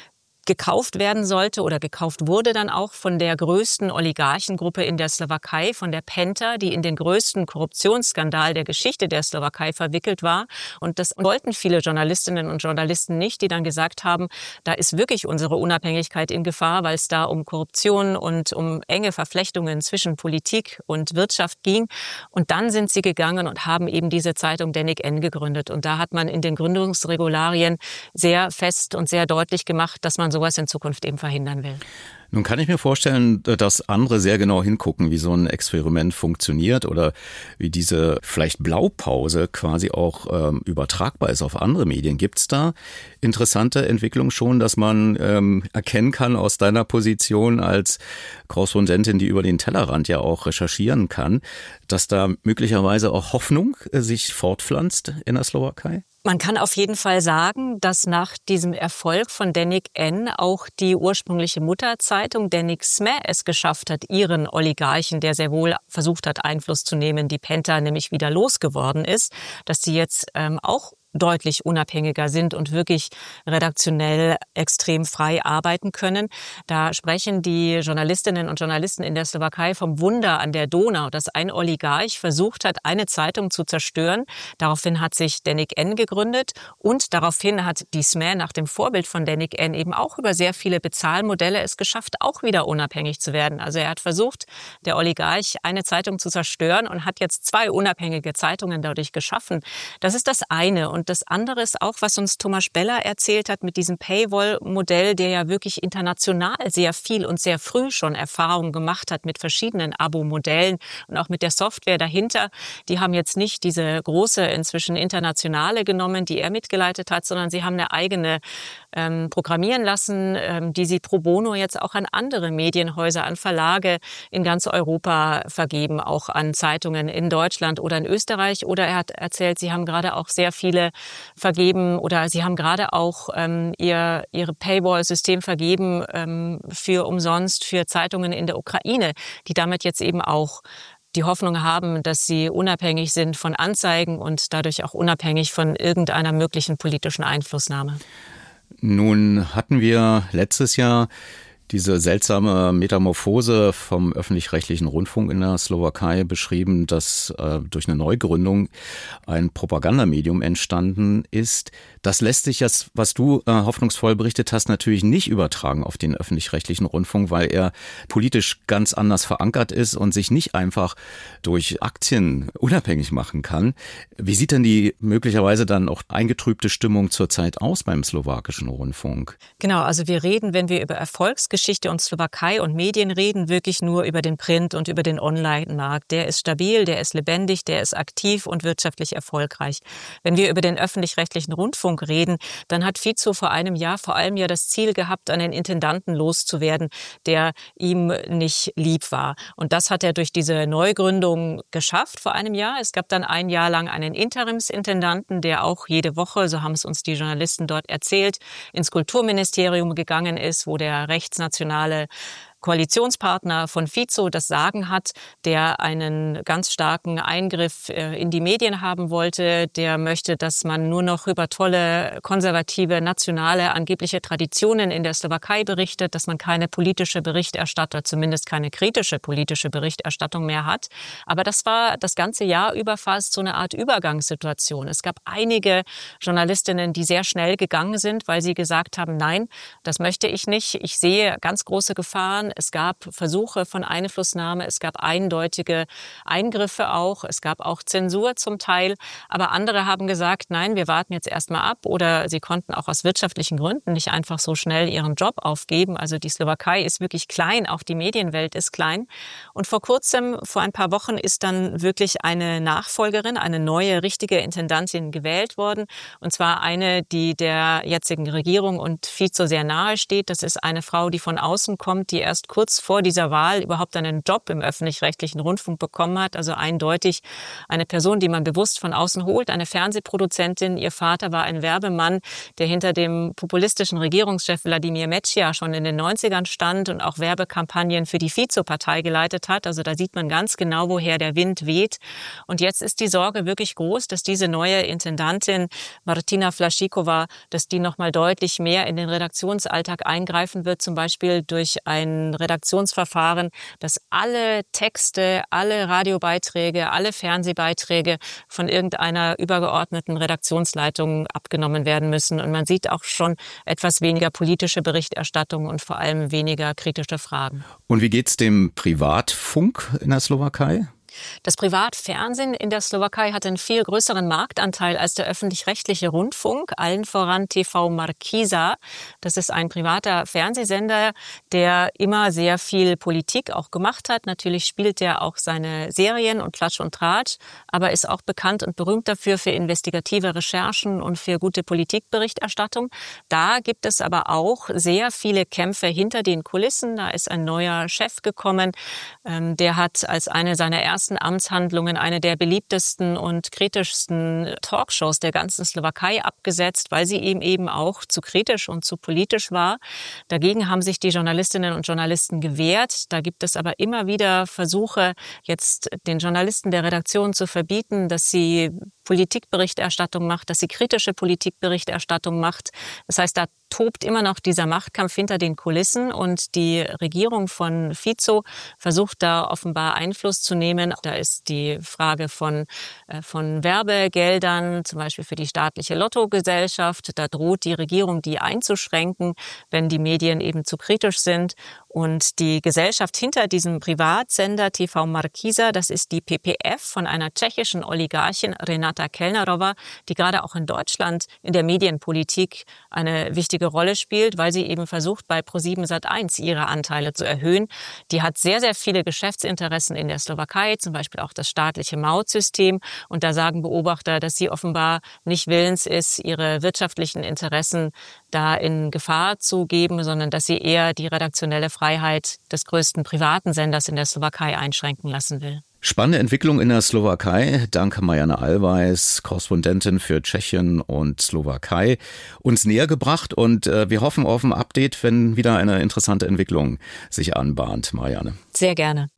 gekauft werden sollte oder gekauft wurde dann auch von der größten Oligarchengruppe in der Slowakei, von der Penta, die in den größten Korruptionsskandal der Geschichte der Slowakei verwickelt war. Und das wollten viele Journalistinnen und Journalisten nicht, die dann gesagt haben, da ist wirklich unsere Unabhängigkeit in Gefahr, weil es da um Korruption und um enge Verflechtungen zwischen Politik und Wirtschaft ging. Und dann sind sie gegangen und haben eben diese Zeitung Denik N. gegründet. Und da hat man in den Gründungsregularien sehr fest und sehr deutlich gemacht, dass man sowas in Zukunft eben verhindern will. Nun kann ich mir vorstellen, dass andere sehr genau hingucken, wie so ein Experiment funktioniert oder wie diese vielleicht Blaupause quasi auch übertragbar ist auf andere Medien. Gibt es da interessante Entwicklungen schon, dass man erkennen kann aus deiner Position als Korrespondentin, die über den Tellerrand ja auch recherchieren kann, dass da möglicherweise auch Hoffnung sich fortpflanzt in der Slowakei? Man kann auf jeden Fall sagen, dass nach diesem Erfolg von Denik N. auch die ursprüngliche Mutterzeitung Denik SME es geschafft hat, ihren Oligarchen, der sehr wohl versucht hat, Einfluss zu nehmen, die Penta nämlich wieder losgeworden ist, dass sie jetzt auch deutlich unabhängiger sind und wirklich redaktionell extrem frei arbeiten können. Da sprechen die Journalistinnen und Journalisten in der Slowakei vom Wunder an der Donau, dass ein Oligarch versucht hat, eine Zeitung zu zerstören. Daraufhin hat sich Denik N. gegründet und daraufhin hat die SME nach dem Vorbild von Denik N. eben auch über sehr viele Bezahlmodelle es geschafft, auch wieder unabhängig zu werden. Also er hat versucht, der Oligarch, eine Zeitung zu zerstören und hat jetzt 2 unabhängige Zeitungen dadurch geschaffen. Das ist das eine. Und das andere ist auch, was uns Thomas Speller erzählt hat mit diesem Paywall-Modell, der ja wirklich international sehr viel und sehr früh schon Erfahrungen gemacht hat mit verschiedenen Abo-Modellen und auch mit der Software dahinter. Die haben jetzt nicht diese große, inzwischen internationale genommen, die er mitgeleitet hat, sondern sie haben eine eigene programmieren lassen, die sie pro bono jetzt auch an andere Medienhäuser, an Verlage in ganz Europa vergeben, auch an Zeitungen in Deutschland oder in Österreich. Oder er hat erzählt, sie haben gerade auch sehr viele vergeben oder sie haben gerade auch ihre Paywall-System vergeben für umsonst für Zeitungen in der Ukraine, die damit jetzt eben auch die Hoffnung haben, dass sie unabhängig sind von Anzeigen und dadurch auch unabhängig von irgendeiner möglichen politischen Einflussnahme. Nun hatten wir letztes Jahr diese seltsame Metamorphose vom öffentlich-rechtlichen Rundfunk in der Slowakei beschrieben, dass durch eine Neugründung ein Propagandamedium entstanden ist. Das lässt sich jetzt, was du hoffnungsvoll berichtet hast, natürlich nicht übertragen auf den öffentlich-rechtlichen Rundfunk, weil er politisch ganz anders verankert ist und sich nicht einfach durch Aktien unabhängig machen kann. Wie sieht denn die möglicherweise dann auch eingetrübte Stimmung zurzeit aus beim slowakischen Rundfunk? Genau, also wir reden, wenn wir über Erfolgsgeschichte und Slowakei und Medien reden, wirklich nur über den Print und über den Online-Markt. Der ist stabil, der ist lebendig, der ist aktiv und wirtschaftlich erfolgreich. Wenn wir über den öffentlich-rechtlichen Rundfunk reden, dann hat Fico vor einem Jahr vor allem ja das Ziel gehabt, einen Intendanten loszuwerden, der ihm nicht lieb war. Und das hat er durch diese Neugründung geschafft vor einem Jahr. Es gab dann ein Jahr lang einen Interimsintendanten, der auch jede Woche, so haben es uns die Journalisten dort erzählt, ins Kulturministerium gegangen ist, wo der rechtsnationale Koalitionspartner von Fico das Sagen hat, der einen ganz starken Eingriff in die Medien haben wollte, der möchte, dass man nur noch über tolle, konservative, nationale, angebliche Traditionen in der Slowakei berichtet, dass man keine politische Berichterstattung, zumindest keine kritische politische Berichterstattung mehr hat. Aber das war das ganze Jahr über fast so eine Art Übergangssituation. Es gab einige Journalistinnen, die sehr schnell gegangen sind, weil sie gesagt haben, nein, das möchte ich nicht. Ich sehe ganz große Gefahren. Es gab Versuche von Einflussnahme, es gab eindeutige Eingriffe auch, es gab auch Zensur zum Teil. Aber andere haben gesagt, nein, wir warten jetzt erstmal ab. Oder sie konnten auch aus wirtschaftlichen Gründen nicht einfach so schnell ihren Job aufgeben. Also die Slowakei ist wirklich klein, auch die Medienwelt ist klein. Und vor kurzem, vor ein paar Wochen, ist dann wirklich eine Nachfolgerin, eine neue, richtige Intendantin gewählt worden. Und zwar eine, die der jetzigen Regierung und Fico sehr nahe steht. Das ist eine Frau, die von außen kommt, die erst kurz vor dieser Wahl überhaupt einen Job im öffentlich-rechtlichen Rundfunk bekommen hat. Also eindeutig eine Person, die man bewusst von außen holt, eine Fernsehproduzentin. Ihr Vater war ein Werbemann, der hinter dem populistischen Regierungschef Vladimir Mečiar schon in den 90ern stand und auch Werbekampagnen für die Fico-Partei geleitet hat. Also da sieht man ganz genau, woher der Wind weht. Und jetzt ist die Sorge wirklich groß, dass diese neue Intendantin Martina Flašíková, dass die noch mal deutlich mehr in den Redaktionsalltag eingreifen wird, zum Beispiel durch ein Redaktionsverfahren, dass alle Texte, alle Radiobeiträge, alle Fernsehbeiträge von irgendeiner übergeordneten Redaktionsleitung abgenommen werden müssen. Und man sieht auch schon etwas weniger politische Berichterstattung und vor allem weniger kritische Fragen. Und wie geht's dem Privatfunk in der Slowakei? Das Privatfernsehen in der Slowakei hat einen viel größeren Marktanteil als der öffentlich-rechtliche Rundfunk, allen voran TV Markíza. Das ist ein privater Fernsehsender, der immer sehr viel Politik auch gemacht hat. Natürlich spielt er auch seine Serien und Klatsch und Tratsch, aber ist auch bekannt und berühmt dafür für investigative Recherchen und für gute Politikberichterstattung. Da gibt es aber auch sehr viele Kämpfe hinter den Kulissen. Da ist ein neuer Chef gekommen, der hat als eine seiner ersten Amtshandlungen eine der beliebtesten und kritischsten Talkshows der ganzen Slowakei abgesetzt, weil sie eben auch zu kritisch und zu politisch war. Dagegen haben sich die Journalistinnen und Journalisten gewehrt. Da gibt es aber immer wieder Versuche, jetzt den Journalisten der Redaktion zu verbieten, dass sie Politikberichterstattung macht, dass sie kritische Politikberichterstattung macht. Das heißt, da tobt immer noch dieser Machtkampf hinter den Kulissen und die Regierung von Fico versucht da offenbar Einfluss zu nehmen. Da ist die Frage von Werbegeldern, zum Beispiel für die staatliche Lottogesellschaft. Da droht die Regierung, die einzuschränken, wenn die Medien eben zu kritisch sind. Und die Gesellschaft hinter diesem Privatsender TV Markíza, das ist die PPF von einer tschechischen Oligarchin Renata Kellnerová, die gerade auch in Deutschland in der Medienpolitik eine wichtige Rolle spielt, weil sie eben versucht, bei ProSiebenSat.1 ihre Anteile zu erhöhen. Die hat sehr, sehr viele Geschäftsinteressen in der Slowakei, zum Beispiel auch das staatliche Mautsystem. Und da sagen Beobachter, dass sie offenbar nicht willens ist, ihre wirtschaftlichen Interessen da in Gefahr zu geben, sondern dass sie eher die redaktionelle Freiheit des größten privaten Senders in der Slowakei einschränken lassen will. Spannende Entwicklung in der Slowakei. Danke Marianne Allweis, Korrespondentin für Tschechien und Slowakei, uns näher gebracht und wir hoffen auf ein Update, wenn wieder eine interessante Entwicklung sich anbahnt. Marianne. Sehr gerne.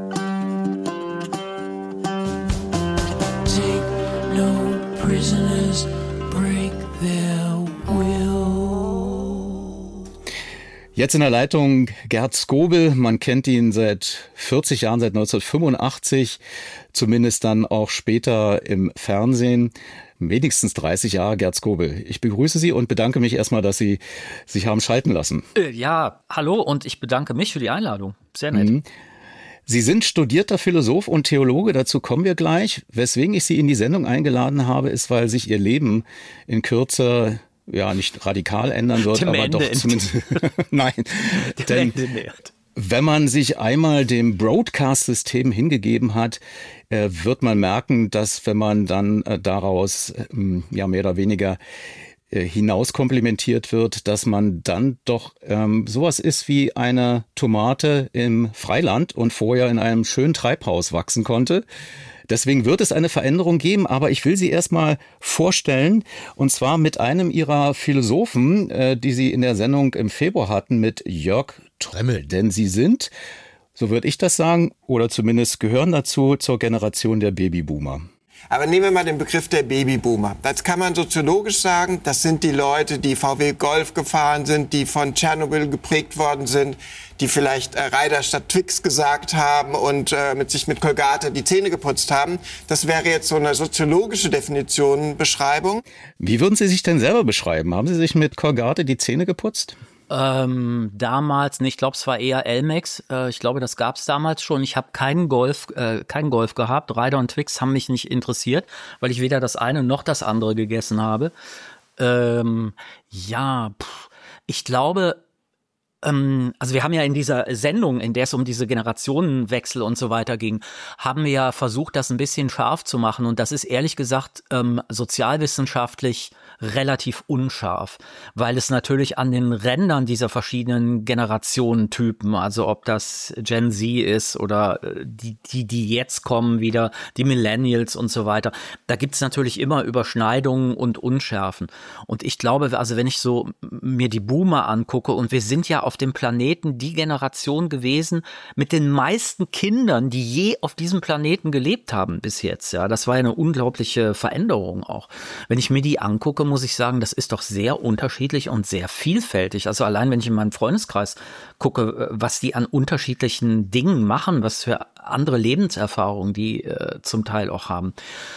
Take no prisoners, break their will. Jetzt in der Leitung Gerd Skobel. Man kennt ihn seit 40 Jahren, seit 1985, zumindest dann auch später im Fernsehen. Wenigstens 30 Jahre, Gerd Skobel. Ich begrüße Sie und bedanke mich erstmal, dass Sie sich haben schalten lassen. Ja, hallo und ich bedanke mich für die Einladung. Sehr nett. Sie sind studierter Philosoph und Theologe, dazu kommen wir gleich. Weswegen ich Sie in die Sendung eingeladen habe, ist, weil sich Ihr Leben in Kürze nicht radikal ändern wird, aber doch zumindest nein. Denn wenn man sich einmal dem Broadcast-System hingegeben hat, wird man merken, dass wenn man dann daraus mehr oder weniger hinaus komplimentiert wird, dass man dann doch sowas ist wie eine Tomate im Freiland und vorher in einem schönen Treibhaus wachsen konnte. Deswegen wird es eine Veränderung geben, aber ich will Sie erstmal vorstellen, und zwar mit einem Ihrer Philosophen, die Sie in der Sendung im Februar hatten, mit Jörg Tremmel. Denn Sie sind, so würde ich das sagen, oder zumindest gehören dazu, zur Generation der Babyboomer. Aber nehmen wir mal den Begriff der Babyboomer. Das kann man soziologisch sagen. Das sind die Leute, die VW Golf gefahren sind, die von Tschernobyl geprägt worden sind, die vielleicht Reiter statt Twix gesagt haben und sich mit Colgate die Zähne geputzt haben. Das wäre jetzt so eine soziologische Definition, Beschreibung. Wie würden Sie sich denn selber beschreiben? Haben Sie sich mit Colgate die Zähne geputzt? Damals, ich glaube, es war eher Elmex. Ich glaube, das gab es damals schon. Ich habe keinen Golf gehabt. Reiter und Twix haben mich nicht interessiert, weil ich weder das eine noch das andere gegessen habe. Ich glaube, also wir haben ja in dieser Sendung, in der es um diese Generationenwechsel und so weiter ging, haben wir ja versucht, das ein bisschen scharf zu machen. Und das ist ehrlich gesagt sozialwissenschaftlich relativ unscharf, weil es natürlich an den Rändern dieser verschiedenen Generationentypen, also ob das Gen Z ist oder die jetzt kommen wieder, die Millennials und so weiter, da gibt's natürlich immer Überschneidungen und Unschärfen. Und ich glaube, also wenn ich so mir die Boomer angucke, und wir sind ja auf dem Planeten die Generation gewesen mit den meisten Kindern, die je auf diesem Planeten gelebt haben bis jetzt. Ja, das war ja eine unglaubliche Veränderung auch. Wenn ich mir die angucke, muss ich sagen, das ist doch sehr unterschiedlich und sehr vielfältig. Also allein, wenn ich in meinen Freundeskreis gucke, was die an unterschiedlichen Dingen machen, was für andere Lebenserfahrungen die zum Teil auch haben.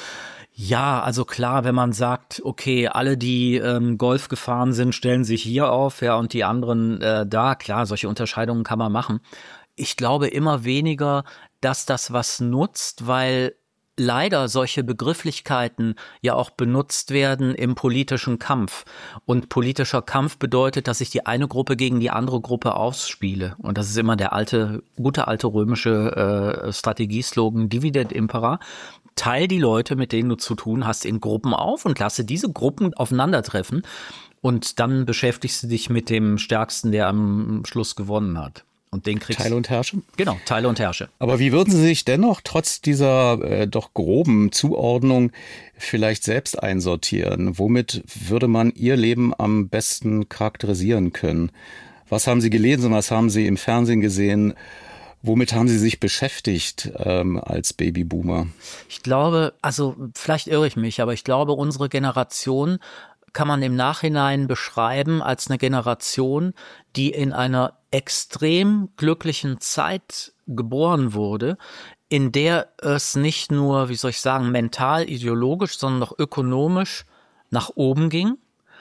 Ja, also klar, wenn man sagt, okay, alle, die Golf gefahren sind, stellen sich hier auf, ja, und die anderen da, klar, solche Unterscheidungen kann man machen. Ich glaube immer weniger, dass das was nutzt, weil leider solche Begrifflichkeiten ja auch benutzt werden im politischen Kampf. Und politischer Kampf bedeutet, dass ich die eine Gruppe gegen die andere Gruppe ausspiele. Und das ist immer der gute alte römische Strategieslogan Dividend Impera. Teil die Leute, mit denen du zu tun hast, in Gruppen auf und lasse diese Gruppen aufeinandertreffen. Und dann beschäftigst du dich mit dem Stärksten, der am Schluss gewonnen hat. Und den kriegst Teile und Herrsche? Genau, Teile und Herrsche. Aber wie würden Sie sich dennoch trotz dieser doch groben Zuordnung vielleicht selbst einsortieren? Womit würde man Ihr Leben am besten charakterisieren können? Was haben Sie gelesen, was haben Sie im Fernsehen gesehen? Womit haben Sie sich beschäftigt als Babyboomer? Ich glaube, also vielleicht irre ich mich, aber ich glaube, unsere Generation kann man im Nachhinein beschreiben als eine Generation, die in einer extrem glücklichen Zeit geboren wurde, in der es nicht nur, wie soll ich sagen, mental, ideologisch, sondern auch ökonomisch nach oben ging.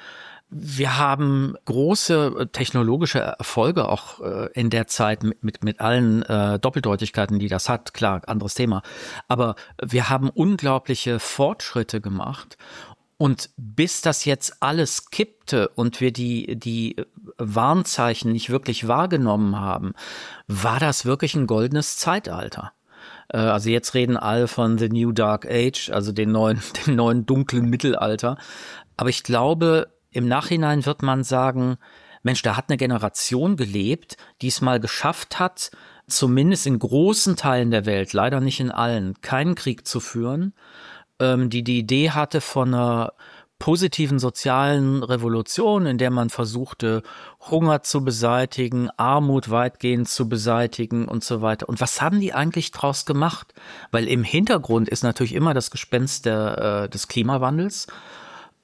Wir haben große technologische Erfolge auch in der Zeit mit allen Doppeldeutigkeiten, die das hat. Klar, anderes Thema. Aber wir haben unglaubliche Fortschritte gemacht. Und bis das jetzt alles kippte und wir die Warnzeichen nicht wirklich wahrgenommen haben, war das wirklich ein goldenes Zeitalter. Also jetzt reden alle von The New Dark Age, also dem neuen dunklen Mittelalter. Aber ich glaube, im Nachhinein wird man sagen, Mensch, da hat eine Generation gelebt, die es mal geschafft hat, zumindest in großen Teilen der Welt, leider nicht in allen, keinen Krieg zu führen, die Idee hatte von einer positiven sozialen Revolution, in der man versuchte, Hunger zu beseitigen, Armut weitgehend zu beseitigen und so weiter. Und was haben die eigentlich draus gemacht? Weil im Hintergrund ist natürlich immer das Gespenst des Klimawandels.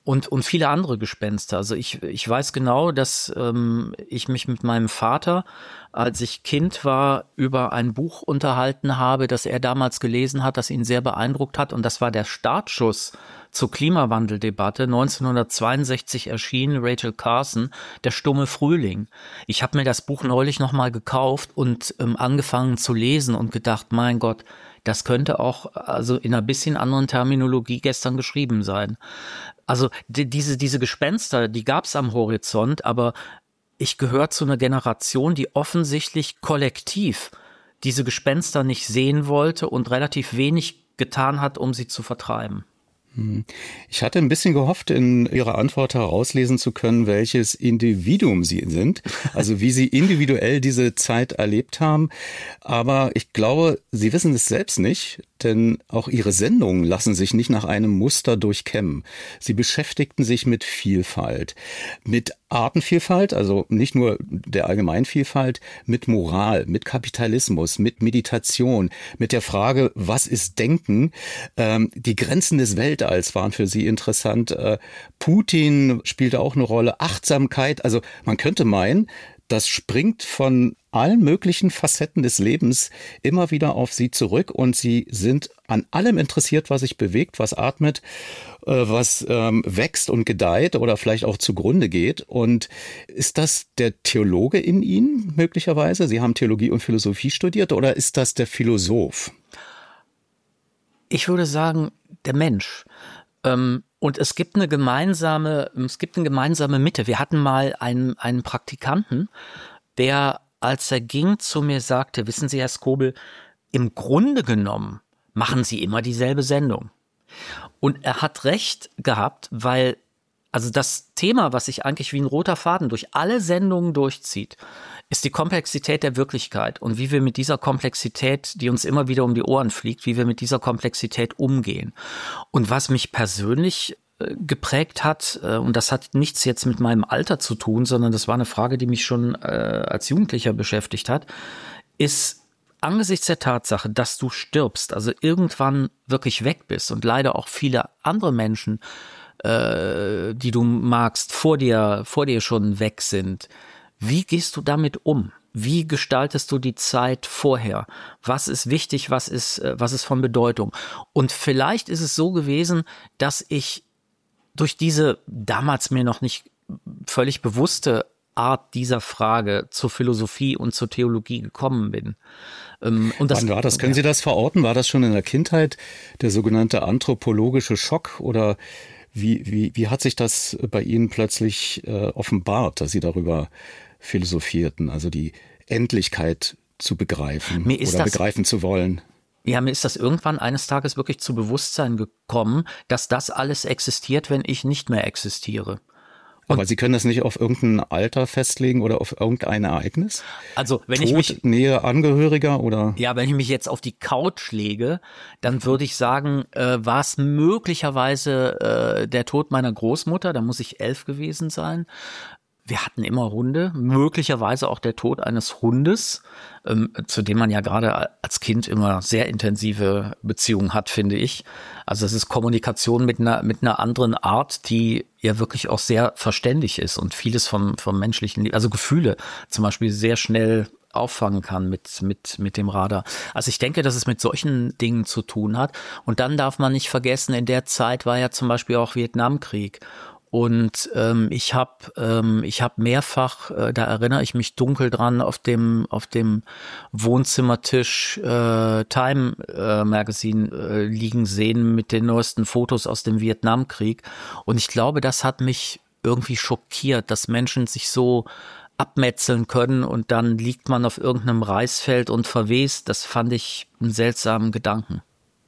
Und viele andere Gespenster. Also ich weiß genau, dass ich mich mit meinem Vater, als ich Kind war, über ein Buch unterhalten habe, das er damals gelesen hat, das ihn sehr beeindruckt hat. Und das war der Startschuss zur Klimawandeldebatte. 1962 erschien Rachel Carson, Der stumme Frühling. Ich habe mir das Buch neulich nochmal gekauft und angefangen zu lesen und gedacht, mein Gott, das könnte auch also in einer bisschen anderen Terminologie gestern geschrieben sein. Also diese Gespenster, die gab es am Horizont, aber ich gehöre zu einer Generation, die offensichtlich kollektiv diese Gespenster nicht sehen wollte und relativ wenig getan hat, um sie zu vertreiben. Ich hatte ein bisschen gehofft, in Ihrer Antwort herauslesen zu können, welches Individuum Sie sind, also wie Sie individuell diese Zeit erlebt haben. Aber ich glaube, Sie wissen es selbst nicht, denn auch Ihre Sendungen lassen sich nicht nach einem Muster durchkämmen. Sie beschäftigten sich mit Vielfalt, mit Artenvielfalt, also nicht nur der Allgemeinvielfalt, mit Moral, mit Kapitalismus, mit Meditation, mit der Frage, was ist Denken? Die Grenzen des Weltalls waren für Sie interessant. Putin spielte auch eine Rolle. Achtsamkeit, also man könnte meinen, das springt von allen möglichen Facetten des Lebens immer wieder auf Sie zurück und Sie sind an allem interessiert, was sich bewegt, was atmet, was wächst und gedeiht oder vielleicht auch zugrunde geht. Und ist das der Theologe in Ihnen möglicherweise? Sie haben Theologie und Philosophie studiert oder ist das der Philosoph? Ich würde sagen, der Mensch. Und es gibt eine gemeinsame Mitte. Wir hatten mal einen Praktikanten, der, als er ging, zu mir sagte, wissen Sie, Herr Skobel, im Grunde genommen machen Sie immer dieselbe Sendung. Und er hat recht gehabt, weil also das Thema, was sich eigentlich wie ein roter Faden durch alle Sendungen durchzieht, ist die Komplexität der Wirklichkeit und wie wir mit dieser Komplexität, die uns immer wieder um die Ohren fliegt, wie wir mit dieser Komplexität umgehen. Und was mich persönlich geprägt hat, und das hat nichts jetzt mit meinem Alter zu tun, sondern das war eine Frage, die mich schon als Jugendlicher beschäftigt hat, ist angesichts der Tatsache, dass du stirbst, also irgendwann wirklich weg bist und leider auch viele andere Menschen, die du magst, vor dir schon weg sind. Wie gehst du damit um? Wie gestaltest du die Zeit vorher? Was ist wichtig? Was ist von Bedeutung? Und vielleicht ist es so gewesen, dass ich durch diese damals mir noch nicht völlig bewusste Art dieser Frage zur Philosophie und zur Theologie gekommen bin. Und wann war das? Können Sie das verorten? War das schon in der Kindheit der sogenannte anthropologische Schock oder wie hat sich das bei Ihnen plötzlich offenbart, dass Sie darüber philosophierten, also die Endlichkeit zu begreifen oder begreifen zu wollen? Ja, mir ist das irgendwann eines Tages wirklich zu Bewusstsein gekommen, dass das alles existiert, wenn ich nicht mehr existiere. Aber Sie können das nicht auf irgendein Alter festlegen oder auf irgendein Ereignis? Also wenn Tod, ich mich Nähe Angehöriger oder? Ja, wenn ich mich jetzt auf die Couch lege, dann würde ich sagen, war es möglicherweise der Tod meiner Großmutter, da muss ich 11 gewesen sein. Wir hatten immer Hunde, möglicherweise auch der Tod eines Hundes, zu dem man ja gerade als Kind immer sehr intensive Beziehungen hat, finde ich. Also es ist Kommunikation mit einer anderen Art, die ja wirklich auch sehr verständig ist und vieles vom menschlichen Leben, also Gefühle zum Beispiel sehr schnell auffangen kann mit dem Radar. Also ich denke, dass es mit solchen Dingen zu tun hat. Und dann darf man nicht vergessen, in der Zeit war ja zum Beispiel auch Vietnamkrieg. Und ich habe mehrfach, da erinnere ich mich dunkel dran, auf dem Wohnzimmertisch Time Magazine liegen sehen mit den neuesten Fotos aus dem Vietnamkrieg. Und ich glaube, das hat mich irgendwie schockiert, dass Menschen sich so abmetzeln können und dann liegt man auf irgendeinem Reisfeld und verwest. Das fand ich einen seltsamen Gedanken.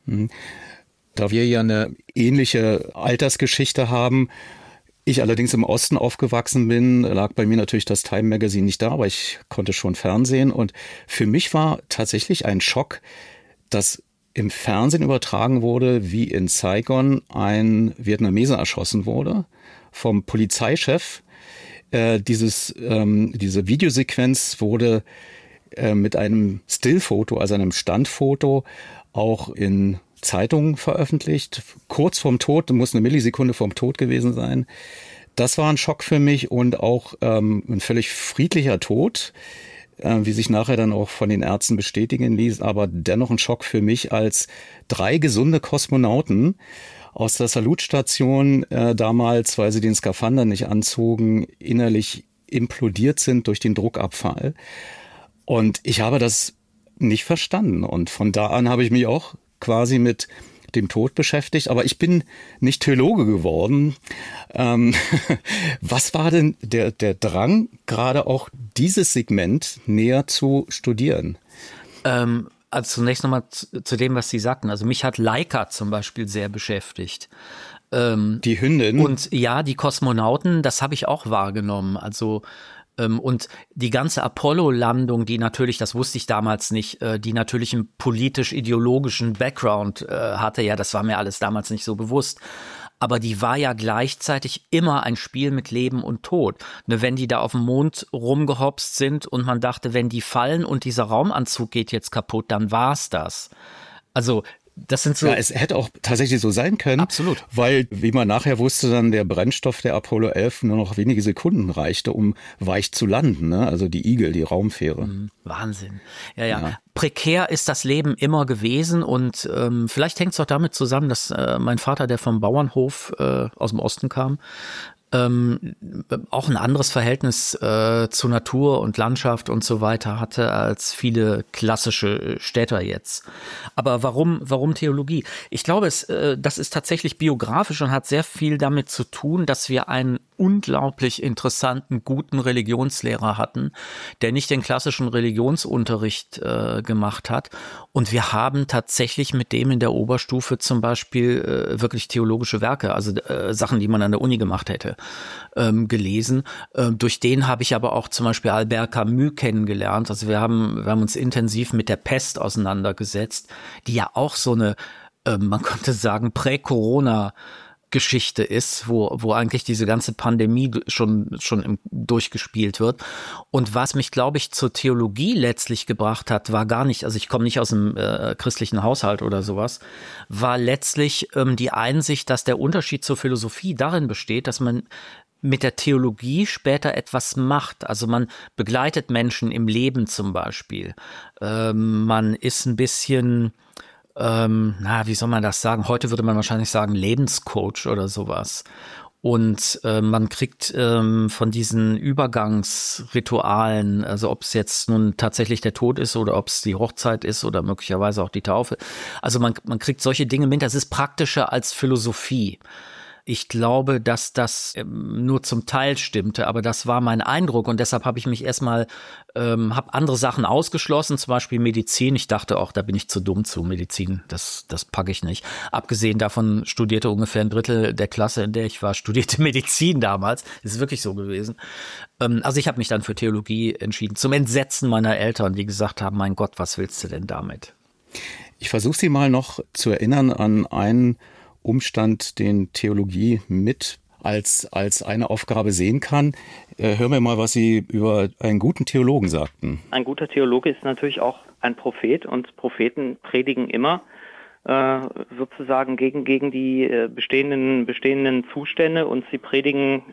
Da wir ja eine ähnliche Altersgeschichte haben, ich allerdings im Osten aufgewachsen bin, lag bei mir natürlich das Time Magazine nicht da, aber ich konnte schon Fernsehen. Und für mich war tatsächlich ein Schock, dass im Fernsehen übertragen wurde, wie in Saigon ein Vietnameser erschossen wurde vom Polizeichef. Diese Videosequenz wurde mit einem Stillfoto, also einem Standfoto, auch in Zeitung veröffentlicht. Kurz vorm Tod, muss eine Millisekunde vorm Tod gewesen sein. Das war ein Schock für mich und auch ein völlig friedlicher Tod, wie sich nachher dann auch von den Ärzten bestätigen ließ, aber dennoch ein Schock für mich, als 3 gesunde Kosmonauten aus der Salutstation damals, weil sie den Skafander nicht anzogen, innerlich implodiert sind durch den Druckabfall. Und ich habe das nicht verstanden. Und von da an habe ich mich auch quasi mit dem Tod beschäftigt. Aber ich bin nicht Theologe geworden. Was war denn der Drang, gerade auch dieses Segment näher zu studieren? Also zunächst nochmal zu dem, was Sie sagten. Also mich hat Laika zum Beispiel sehr beschäftigt. Die Hündin? Und ja, die Kosmonauten, das habe ich auch wahrgenommen. Also und die ganze Apollo-Landung, die natürlich, das wusste ich damals nicht, die natürlich einen politisch-ideologischen Background hatte, ja, das war mir alles damals nicht so bewusst. Aber die war ja gleichzeitig immer ein Spiel mit Leben und Tod. Ne, wenn die da auf dem Mond rumgehopst sind und man dachte, wenn die fallen und dieser Raumanzug geht jetzt kaputt, dann war's das. Also das sind so. Ja, es hätte auch tatsächlich so sein können. Absolut. Weil, wie man nachher wusste, dann der Brennstoff der Apollo 11 nur noch wenige Sekunden reichte, um weich zu landen. Ne? Also die Eagle, die Raumfähre. Wahnsinn. Ja. Prekär ist das Leben immer gewesen und vielleicht hängt es auch damit zusammen, dass mein Vater, der vom Bauernhof aus dem Osten kam, auch ein anderes Verhältnis zu Natur und Landschaft und so weiter hatte als viele klassische Städter jetzt. Aber warum Theologie? Ich glaube, das ist tatsächlich biografisch und hat sehr viel damit zu tun, dass wir einen unglaublich interessanten, guten Religionslehrer hatten, der nicht den klassischen Religionsunterricht gemacht hat. Und wir haben tatsächlich mit dem in der Oberstufe zum Beispiel wirklich theologische Werke, also Sachen, die man an der Uni gemacht hätte, gelesen. Durch den habe ich aber auch zum Beispiel Albert Camus kennengelernt. Also wir haben uns intensiv mit der Pest auseinandergesetzt, die ja auch so eine, man könnte sagen, Prä-Corona Geschichte ist, wo eigentlich diese ganze Pandemie schon durchgespielt wird. Und was mich, glaube ich, zur Theologie letztlich gebracht hat, war gar nicht, also ich komme nicht aus einem christlichen Haushalt oder sowas, war letztlich die Einsicht, dass der Unterschied zur Philosophie darin besteht, dass man mit der Theologie später etwas macht. Also man begleitet Menschen im Leben zum Beispiel. Man ist ein bisschen wie soll man das sagen? Heute würde man wahrscheinlich sagen Lebenscoach oder sowas. Und man kriegt von diesen Übergangsritualen, also ob es jetzt nun tatsächlich der Tod ist oder ob es die Hochzeit ist oder möglicherweise auch die Taufe. Also man kriegt solche Dinge mit, das ist praktischer als Philosophie. Ich glaube, dass das nur zum Teil stimmte, aber das war mein Eindruck und deshalb habe ich mich erstmal, habe andere Sachen ausgeschlossen, zum Beispiel Medizin. Ich dachte auch, da bin ich zu dumm zu Medizin, das packe ich nicht. Abgesehen davon studierte ungefähr ein Drittel der Klasse, in der ich war, studierte Medizin damals. Das ist wirklich so gewesen. Also ich habe mich dann für Theologie entschieden, zum Entsetzen meiner Eltern, die gesagt haben, mein Gott, was willst du denn damit? Ich versuche Sie mal noch zu erinnern an einen Umstand, den Theologie mit als eine Aufgabe sehen kann. Hören wir mal, was Sie über einen guten Theologen sagten. Ein guter Theologe ist natürlich auch ein Prophet und Propheten predigen immer sozusagen gegen die bestehenden Zustände und sie predigen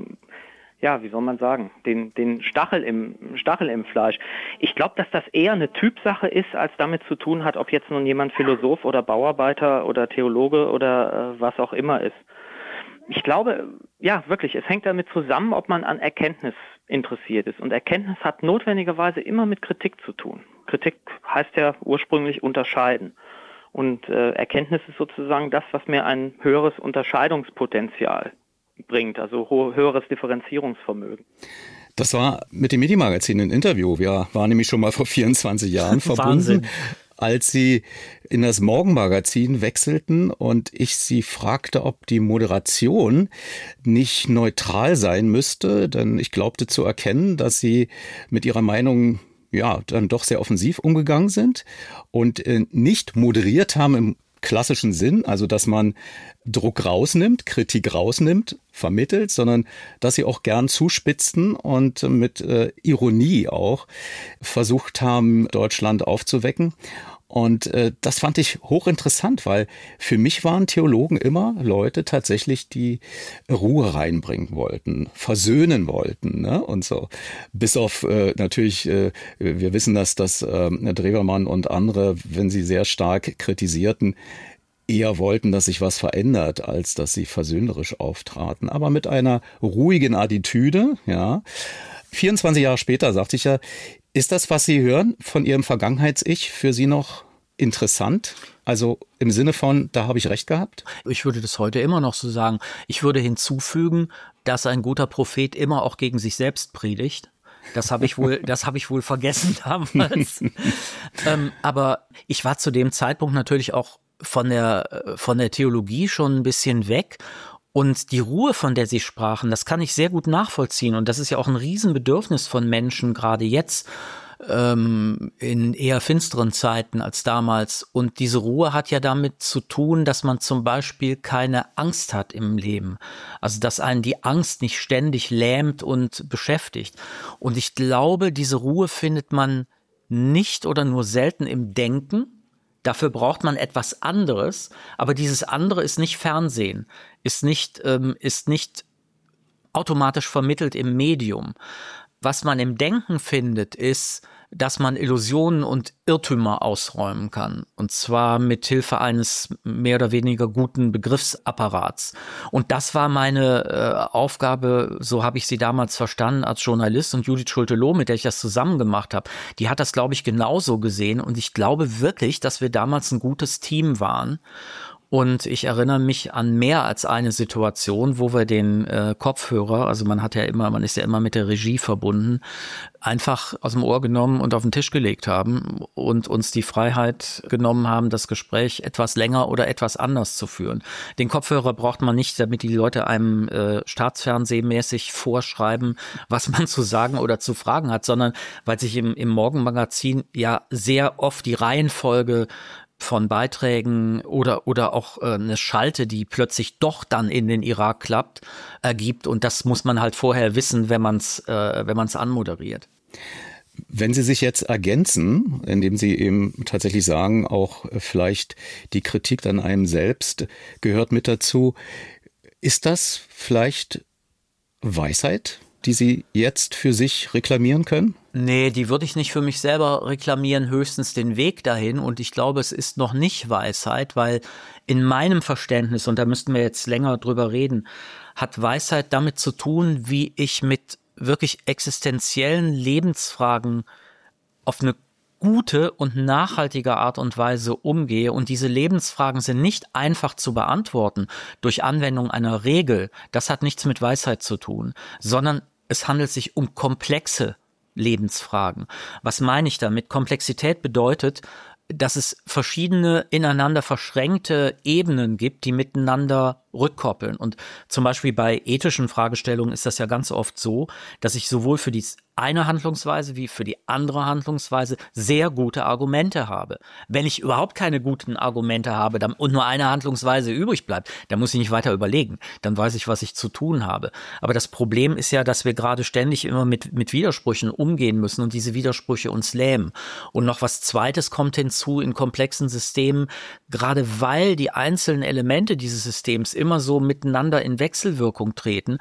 wie soll man sagen, den Stachel im Fleisch. Ich glaube, dass das eher eine Typsache ist, als damit zu tun hat, ob jetzt nun jemand Philosoph oder Bauarbeiter oder Theologe oder was auch immer ist. Ich glaube, ja, wirklich, es hängt damit zusammen, ob man an Erkenntnis interessiert ist. Und Erkenntnis hat notwendigerweise immer mit Kritik zu tun. Kritik heißt ja ursprünglich unterscheiden. Und Erkenntnis ist sozusagen das, was mir ein höheres Unterscheidungspotenzial bringt, also höheres Differenzierungsvermögen. Das war mit dem Medi-Magazin ein Interview. Wir waren nämlich schon mal vor 24 Jahren verbunden, als Sie in das Morgenmagazin wechselten und ich Sie fragte, ob die Moderation nicht neutral sein müsste, denn ich glaubte zu erkennen, dass Sie mit Ihrer Meinung dann doch sehr offensiv umgegangen sind und nicht moderiert haben im klassischen Sinn, also dass man Druck rausnimmt, Kritik rausnimmt, vermittelt, sondern dass sie auch gern zuspitzten und mit Ironie auch versucht haben, Deutschland aufzuwecken. Und das fand ich hochinteressant, weil für mich waren Theologen immer Leute tatsächlich, die Ruhe reinbringen wollten, versöhnen wollten, ne? Und so. Bis auf natürlich, wir wissen, dass Drewermann und andere, wenn sie sehr stark kritisierten, eher wollten, dass sich was verändert, als dass sie versöhnerisch auftraten. Aber mit einer ruhigen Attitüde, ja. 24 Jahre später, sagte ich ja, ist das, was Sie hören von Ihrem Vergangenheits-Ich, für Sie noch interessant? Also im Sinne von, da habe ich recht gehabt? Ich würde das heute immer noch so sagen. Ich würde hinzufügen, dass ein guter Prophet immer auch gegen sich selbst predigt. Das habe ich wohl vergessen damals. Aber ich war zu dem Zeitpunkt natürlich auch von der Theologie schon ein bisschen weg. Und die Ruhe, von der Sie sprachen, das kann ich sehr gut nachvollziehen. Und das ist ja auch ein Riesenbedürfnis von Menschen, gerade jetzt, in eher finsteren Zeiten als damals. Und diese Ruhe hat ja damit zu tun, dass man zum Beispiel keine Angst hat im Leben. Also, dass einen die Angst nicht ständig lähmt und beschäftigt. Und ich glaube, diese Ruhe findet man nicht oder nur selten im Denken. Dafür braucht man etwas anderes, aber dieses andere ist nicht Fernsehen, ist nicht automatisch vermittelt im Medium. Was man im Denken findet, ist, dass man Illusionen und Irrtümer ausräumen kann. Und zwar mit Hilfe eines mehr oder weniger guten Begriffsapparats. Und das war meine Aufgabe, so habe ich sie damals verstanden als Journalist. Und Judith Schulte-Loh, mit der ich das zusammen gemacht habe, die hat das, glaube ich, genauso gesehen. Und ich glaube wirklich, dass wir damals ein gutes Team waren. Und ich erinnere mich an mehr als eine Situation, wo wir den Kopfhörer, also man ist ja immer mit der Regie verbunden, einfach aus dem Ohr genommen und auf den Tisch gelegt haben und uns die Freiheit genommen haben, das Gespräch etwas länger oder etwas anders zu führen. Den Kopfhörer braucht man nicht, damit die Leute einem staatsfernsehmäßig vorschreiben, was man zu sagen oder zu fragen hat, sondern weil sich im Morgenmagazin ja sehr oft die Reihenfolge von Beiträgen oder auch eine Schalte, die plötzlich doch dann in den Irak klappt, ergibt. Und das muss man halt vorher wissen, wenn man's anmoderiert. Wenn Sie sich jetzt ergänzen, indem Sie eben tatsächlich sagen, auch vielleicht die Kritik an einem selbst gehört mit dazu, ist das vielleicht Weisheit, die Sie jetzt für sich reklamieren können? Nee, die würde ich nicht für mich selber reklamieren, höchstens den Weg dahin. Und ich glaube, es ist noch nicht Weisheit, weil in meinem Verständnis, und da müssten wir jetzt länger drüber reden, hat Weisheit damit zu tun, wie ich mit wirklich existenziellen Lebensfragen auf eine gute und nachhaltige Art und Weise umgehe. Und diese Lebensfragen sind nicht einfach zu beantworten durch Anwendung einer Regel. Das hat nichts mit Weisheit zu tun, sondern es handelt sich um komplexe Lebensfragen. Was meine ich damit? Komplexität bedeutet, dass es verschiedene ineinander verschränkte Ebenen gibt, die miteinander rückkoppeln. Und zum Beispiel bei ethischen Fragestellungen ist das ja ganz oft so, dass ich sowohl für die eine Handlungsweise wie für die andere Handlungsweise sehr gute Argumente habe. Wenn ich überhaupt keine guten Argumente habe und nur eine Handlungsweise übrig bleibt, dann muss ich nicht weiter überlegen. Dann weiß ich, was ich zu tun habe. Aber das Problem ist ja, dass wir gerade ständig immer mit Widersprüchen umgehen müssen und diese Widersprüche uns lähmen. Und noch was Zweites kommt hinzu in komplexen Systemen, gerade weil die einzelnen Elemente dieses Systems immer so miteinander in Wechselwirkung treten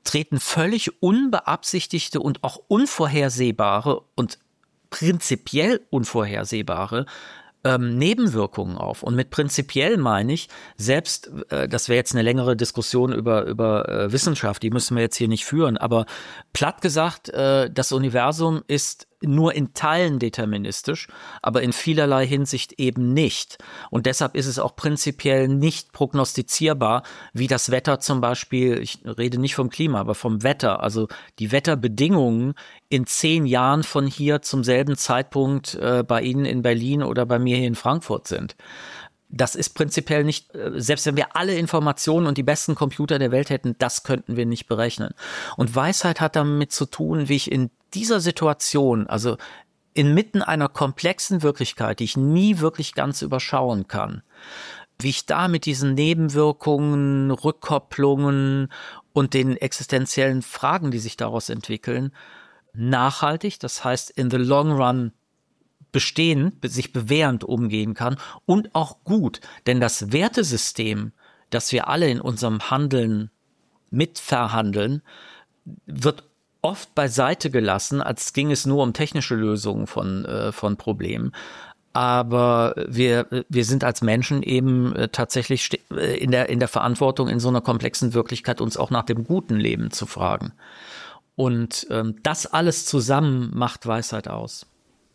völlig unbeabsichtigte und auch unvorhersehbare und prinzipiell unvorhersehbare Nebenwirkungen auf. Und mit prinzipiell meine ich, selbst, das wäre jetzt eine längere Diskussion über Wissenschaft, die müssen wir jetzt hier nicht führen, aber platt gesagt, das Universum ist nur in Teilen deterministisch, aber in vielerlei Hinsicht eben nicht. Und deshalb ist es auch prinzipiell nicht prognostizierbar, wie das Wetter zum Beispiel, ich rede nicht vom Klima, aber vom Wetter, also die Wetterbedingungen in 10 Jahren von hier zum selben Zeitpunkt bei Ihnen in Berlin oder bei mir hier in Frankfurt sind. Das ist prinzipiell nicht, selbst wenn wir alle Informationen und die besten Computer der Welt hätten, das könnten wir nicht berechnen. Und Weisheit hat damit zu tun, wie ich in dieser Situation, also inmitten einer komplexen Wirklichkeit, die ich nie wirklich ganz überschauen kann, wie ich da mit diesen Nebenwirkungen, Rückkopplungen und den existenziellen Fragen, die sich daraus entwickeln, nachhaltig, das heißt in the long run sich bewährend umgehen kann und auch gut. Denn das Wertesystem, das wir alle in unserem Handeln mitverhandeln, wird oft beiseite gelassen, als ging es nur um technische Lösungen von Problemen. Aber wir sind als Menschen eben tatsächlich in der Verantwortung, in so einer komplexen Wirklichkeit uns auch nach dem guten Leben zu fragen. Und das alles zusammen macht Weisheit aus.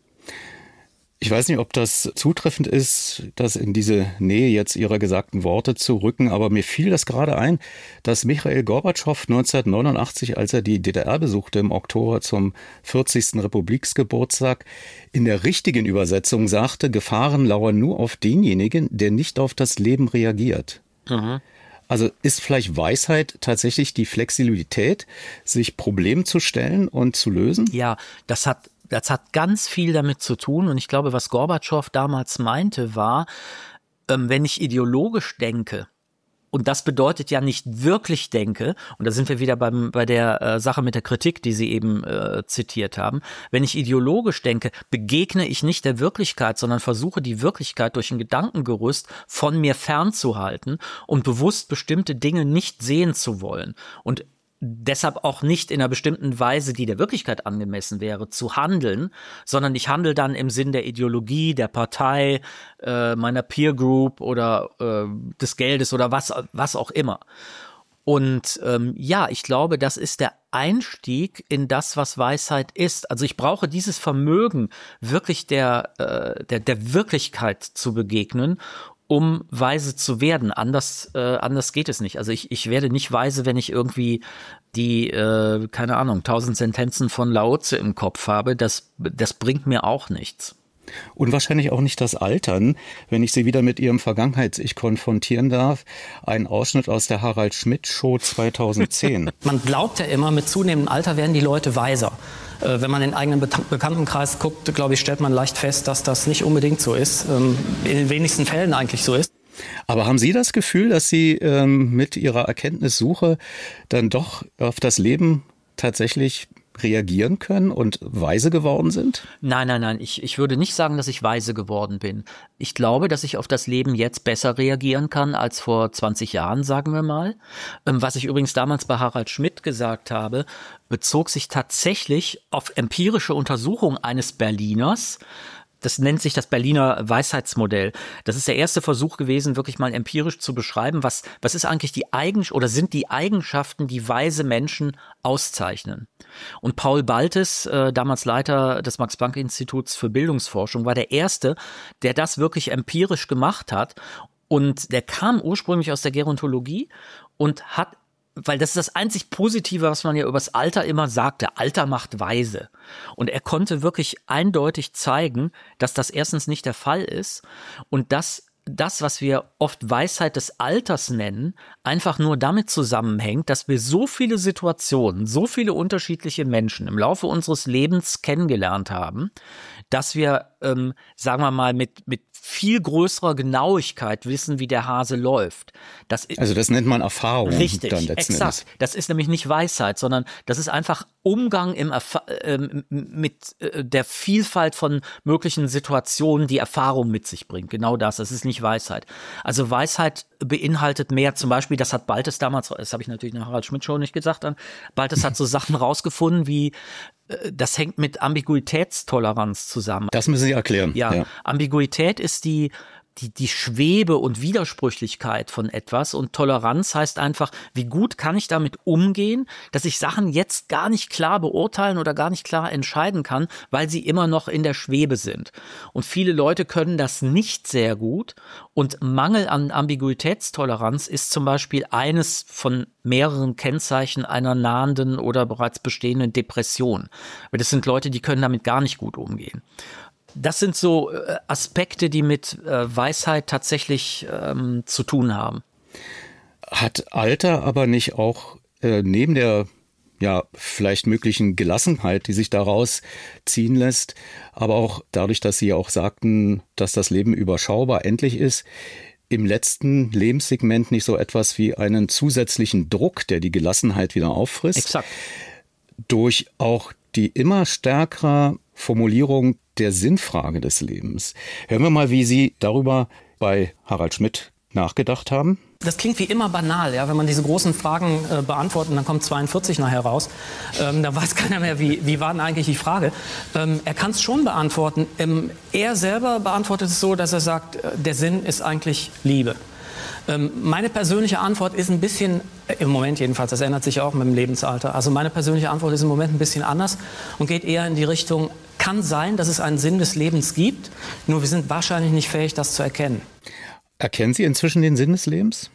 Ich weiß nicht, ob das zutreffend ist, das in diese Nähe jetzt Ihrer gesagten Worte zu rücken, aber mir fiel das gerade ein, dass Michail Gorbatschow 1989, als er die DDR besuchte im Oktober zum 40. Republiksgeburtstag, in der richtigen Übersetzung sagte, Gefahren lauern nur auf denjenigen, der nicht auf das Leben reagiert. Mhm. Also ist vielleicht Weisheit tatsächlich die Flexibilität, sich Problemen zu stellen und zu lösen? Ja, das hat ganz viel damit zu tun. Und ich glaube, was Gorbatschow damals meinte, war, wenn ich ideologisch denke, und das bedeutet ja nicht wirklich denke, und da sind wir wieder bei der Sache mit der Kritik, die Sie eben zitiert haben, wenn ich ideologisch denke, begegne ich nicht der Wirklichkeit, sondern versuche die Wirklichkeit durch ein Gedankengerüst von mir fernzuhalten und bewusst bestimmte Dinge nicht sehen zu wollen. Und deshalb auch nicht in einer bestimmten Weise, die der Wirklichkeit angemessen wäre, zu handeln, sondern ich handle dann im Sinn der Ideologie, der Partei, meiner Peer Group oder des Geldes oder was auch immer. Und ich glaube, das ist der Einstieg in das, was Weisheit ist. Also ich brauche dieses Vermögen, wirklich der Wirklichkeit zu begegnen, um weise zu werden. Anders geht es nicht. Also ich werde nicht weise, wenn ich irgendwie die, 1000 Sentenzen von Lao Tse im Kopf habe. Das bringt mir auch nichts. Und wahrscheinlich auch nicht das Altern, wenn ich Sie wieder mit Ihrem Vergangenheits-Ich konfrontieren darf. Ein Ausschnitt aus der Harald Schmidt-Show 2010. Man glaubt ja immer, mit zunehmendem Alter werden die Leute weiser. Wenn man in den eigenen Bekanntenkreis guckt, glaube ich, stellt man leicht fest, dass das nicht unbedingt so ist. In den wenigsten Fällen eigentlich so ist. Aber haben Sie das Gefühl, dass Sie mit Ihrer Erkenntnissuche dann doch auf das Leben tatsächlich reagieren können und weise geworden sind? Nein. Ich würde nicht sagen, dass ich weise geworden bin. Ich glaube, dass ich auf das Leben jetzt besser reagieren kann als vor 20 Jahren, sagen wir mal. Was ich übrigens damals bei Harald Schmidt gesagt habe, bezog sich tatsächlich auf empirische Untersuchung eines Berliners. Das nennt sich das Berliner Weisheitsmodell. Das ist der erste Versuch gewesen, wirklich mal empirisch zu beschreiben, was ist eigentlich sind die Eigenschaften, die weise Menschen auszeichnen. Und Paul Baltes, damals Leiter des Max-Planck-Instituts für Bildungsforschung, war der Erste, der das wirklich empirisch gemacht hat. Und der kam ursprünglich aus der Gerontologie und hat, weil das ist das einzig Positive, was man ja übers Alter immer sagte. Alter macht weise. Und er konnte wirklich eindeutig zeigen, dass das erstens nicht der Fall ist und dass das, was wir oft Weisheit des Alters nennen, einfach nur damit zusammenhängt, dass wir so viele Situationen, so viele unterschiedliche Menschen im Laufe unseres Lebens kennengelernt haben, dass wir, sagen wir mal, mit viel größerer Genauigkeit wissen, wie der Hase läuft. Das nennt man Erfahrung. Richtig, dann letzten exakt. Endes. Das ist nämlich nicht Weisheit, sondern das ist einfach Umgang mit der Vielfalt von möglichen Situationen, die Erfahrung mit sich bringt. Genau das ist nicht Weisheit. Also Weisheit beinhaltet mehr, zum Beispiel, das hat Baltes damals, das habe ich natürlich in der Harald Schmidt Show nicht gesagt, Baltes hat so Sachen rausgefunden wie, das hängt mit Ambiguitätstoleranz zusammen. Das müssen Sie erklären. Ja. Ambiguität ist die Schwebe und Widersprüchlichkeit von etwas und Toleranz heißt einfach, wie gut kann ich damit umgehen, dass ich Sachen jetzt gar nicht klar beurteilen oder gar nicht klar entscheiden kann, weil sie immer noch in der Schwebe sind. Und viele Leute können das nicht sehr gut und Mangel an Ambiguitätstoleranz ist zum Beispiel eines von mehreren Kennzeichen einer nahenden oder bereits bestehenden Depression. Weil das sind Leute, die können damit gar nicht gut umgehen. Das sind so Aspekte, die mit Weisheit tatsächlich zu tun haben. Hat Alter aber nicht auch neben der vielleicht möglichen Gelassenheit, die sich daraus ziehen lässt, aber auch dadurch, dass Sie auch sagten, dass das Leben überschaubar endlich ist, im letzten Lebenssegment nicht so etwas wie einen zusätzlichen Druck, der die Gelassenheit wieder auffrisst? Exakt. Durch auch die immer stärker Formulierung der Sinnfrage des Lebens. Hören wir mal, wie Sie darüber bei Harald Schmidt nachgedacht haben. Das klingt wie immer banal, ja, wenn man diese großen Fragen beantwortet und dann kommt 42 nachher raus. Da weiß keiner mehr, wie war denn eigentlich die Frage. Er kann es schon beantworten. Er selber beantwortet es so, dass er sagt, der Sinn ist eigentlich Liebe. Meine persönliche Antwort ist ein bisschen, im Moment jedenfalls, das ändert sich auch mit dem Lebensalter, also meine persönliche Antwort ist im Moment ein bisschen anders und geht eher in die Richtung, kann sein, dass es einen Sinn des Lebens gibt, nur wir sind wahrscheinlich nicht fähig, das zu erkennen. Erkennen Sie inzwischen den Sinn des Lebens?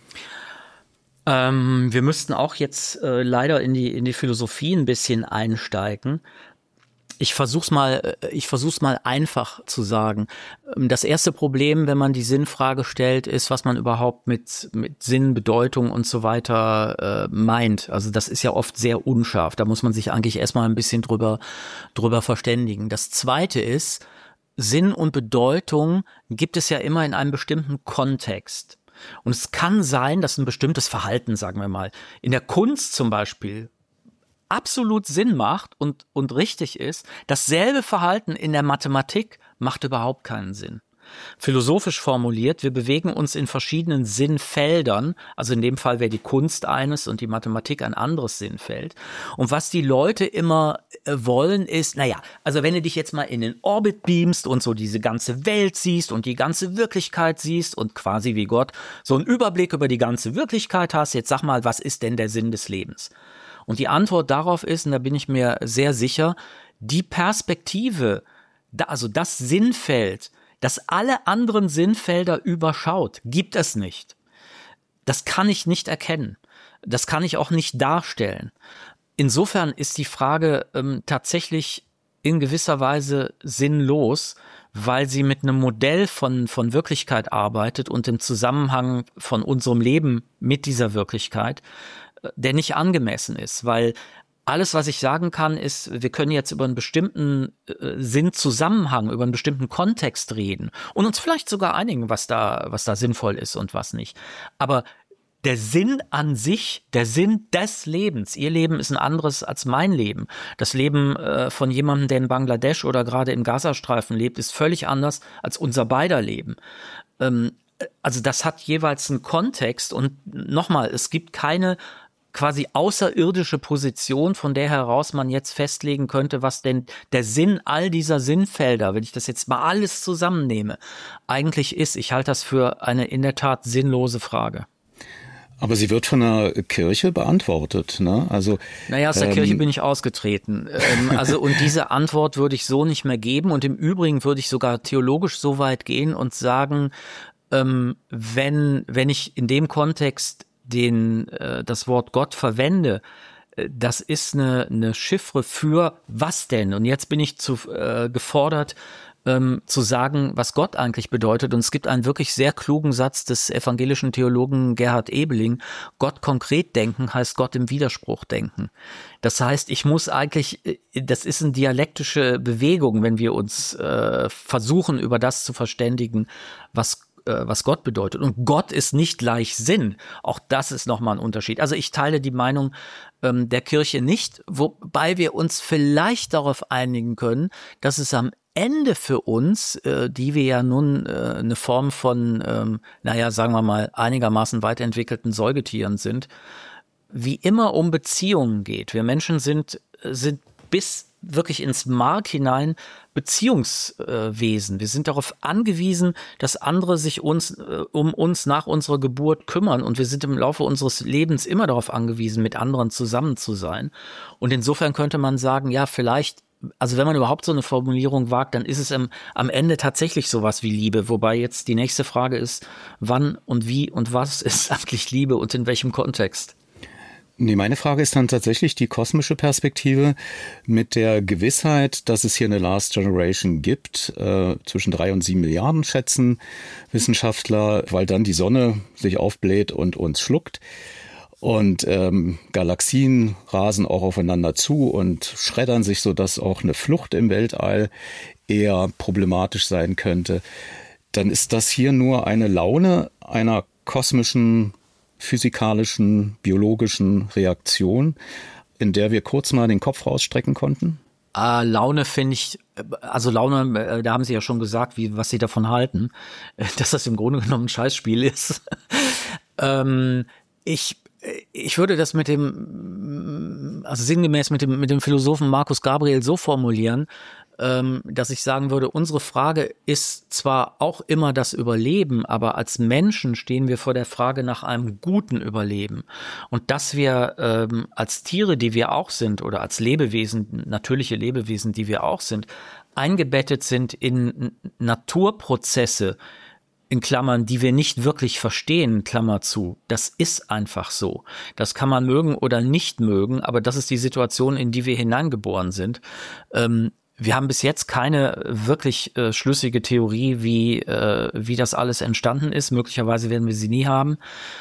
Wir müssten auch jetzt leider in die Philosophie ein bisschen einsteigen. Ich versuch's mal einfach zu sagen. Das erste Problem, wenn man die Sinnfrage stellt, ist, was man überhaupt mit Sinn, Bedeutung und so weiter meint. Also das ist ja oft sehr unscharf. Da muss man sich eigentlich erstmal ein bisschen drüber verständigen. Das zweite ist, Sinn und Bedeutung gibt es ja immer in einem bestimmten Kontext. Und es kann sein, dass ein bestimmtes Verhalten, sagen wir mal, in der Kunst zum Beispiel absolut Sinn macht und richtig ist. Dasselbe Verhalten in der Mathematik macht überhaupt keinen Sinn. Philosophisch formuliert, wir bewegen uns in verschiedenen Sinnfeldern, also in dem Fall wäre die Kunst eines und die Mathematik ein anderes Sinnfeld. Und was die Leute immer wollen ist, also wenn du dich jetzt mal in den Orbit beamst und so diese ganze Welt siehst und die ganze Wirklichkeit siehst und quasi wie Gott so einen Überblick über die ganze Wirklichkeit hast, jetzt sag mal, was ist denn der Sinn des Lebens? Und die Antwort darauf ist, und da bin ich mir sehr sicher, die Perspektive, also das Sinnfeld, das alle anderen Sinnfelder überschaut, gibt es nicht. Das kann ich nicht erkennen. Das kann ich auch nicht darstellen. Insofern ist die Frage tatsächlich in gewisser Weise sinnlos, weil sie mit einem Modell von Wirklichkeit arbeitet und im Zusammenhang von unserem Leben mit dieser Wirklichkeit, der nicht angemessen ist, weil alles, was ich sagen kann, ist, wir können jetzt über einen bestimmten Sinnzusammenhang, über einen bestimmten Kontext reden und uns vielleicht sogar einigen, was da sinnvoll ist und was nicht. Aber der Sinn an sich, der Sinn des Lebens, Ihr Leben ist ein anderes als mein Leben. Das Leben von jemandem, der in Bangladesch oder gerade im Gazastreifen lebt, ist völlig anders als unser beider Leben. Also das hat jeweils einen Kontext und nochmal, es gibt keine quasi außerirdische Position, von der heraus man jetzt festlegen könnte, was denn der Sinn all dieser Sinnfelder, wenn ich das jetzt mal alles zusammennehme, eigentlich ist. Ich halte das für eine in der Tat sinnlose Frage. Aber sie wird von der Kirche beantwortet, ne? Also aus der Kirche bin ich ausgetreten. Und diese Antwort würde ich so nicht mehr geben. Und im Übrigen würde ich sogar theologisch so weit gehen und sagen, wenn ich in dem Kontext das Wort Gott verwende, das ist eine Chiffre für was denn? Und jetzt bin ich gefordert, zu sagen, was Gott eigentlich bedeutet. Und es gibt einen wirklich sehr klugen Satz des evangelischen Theologen Gerhard Ebeling. Gott konkret denken heißt Gott im Widerspruch denken. Das heißt, ich muss eigentlich, das ist eine dialektische Bewegung, wenn wir uns versuchen, über das zu verständigen, was Gott bedeutet. Und Gott ist nicht gleich Sinn. Auch das ist nochmal ein Unterschied. Also ich teile die Meinung der Kirche nicht, wobei wir uns vielleicht darauf einigen können, dass es am Ende für uns, die wir ja nun eine Form von, sagen wir mal, einigermaßen weiterentwickelten Säugetieren sind, wie immer um Beziehungen geht. Wir Menschen sind bis wirklich ins Mark hinein Beziehungswesen. Wir sind darauf angewiesen, dass andere sich um uns nach unserer Geburt kümmern und wir sind im Laufe unseres Lebens immer darauf angewiesen, mit anderen zusammen zu sein. Und insofern könnte man sagen, ja, vielleicht, also wenn man überhaupt so eine Formulierung wagt, dann ist es am Ende tatsächlich sowas wie Liebe. Wobei jetzt die nächste Frage ist, wann und wie und was ist eigentlich Liebe und in welchem Kontext? Nee, meine Frage ist dann tatsächlich die kosmische Perspektive mit der Gewissheit, dass es hier eine Last Generation gibt, zwischen 3 und 7 Milliarden schätzen Wissenschaftler, weil dann die Sonne sich aufbläht und uns schluckt. Und Galaxien rasen auch aufeinander zu und schreddern sich, sodass auch eine Flucht im Weltall eher problematisch sein könnte. Dann ist das hier nur eine Laune einer kosmischen, physikalischen, biologischen Reaktion, in der wir kurz mal den Kopf rausstrecken konnten? Laune finde ich, also Laune, da haben Sie ja schon gesagt, was Sie davon halten, dass das im Grunde genommen ein Scheißspiel ist. Ich würde das mit dem, also sinngemäß mit dem Philosophen Markus Gabriel so formulieren, dass ich sagen würde, unsere Frage ist zwar auch immer das Überleben, aber als Menschen stehen wir vor der Frage nach einem guten Überleben. Und dass wir als Tiere, die wir auch sind, oder als Lebewesen, natürliche Lebewesen, die wir auch sind, eingebettet sind in Naturprozesse, in Klammern, die wir nicht wirklich verstehen, Klammer zu. Das ist einfach so. Das kann man mögen oder nicht mögen, aber das ist die Situation, in die wir hineingeboren sind. Wir haben bis jetzt keine wirklich schlüssige Theorie, wie das alles entstanden ist. Möglicherweise werden wir sie nie haben,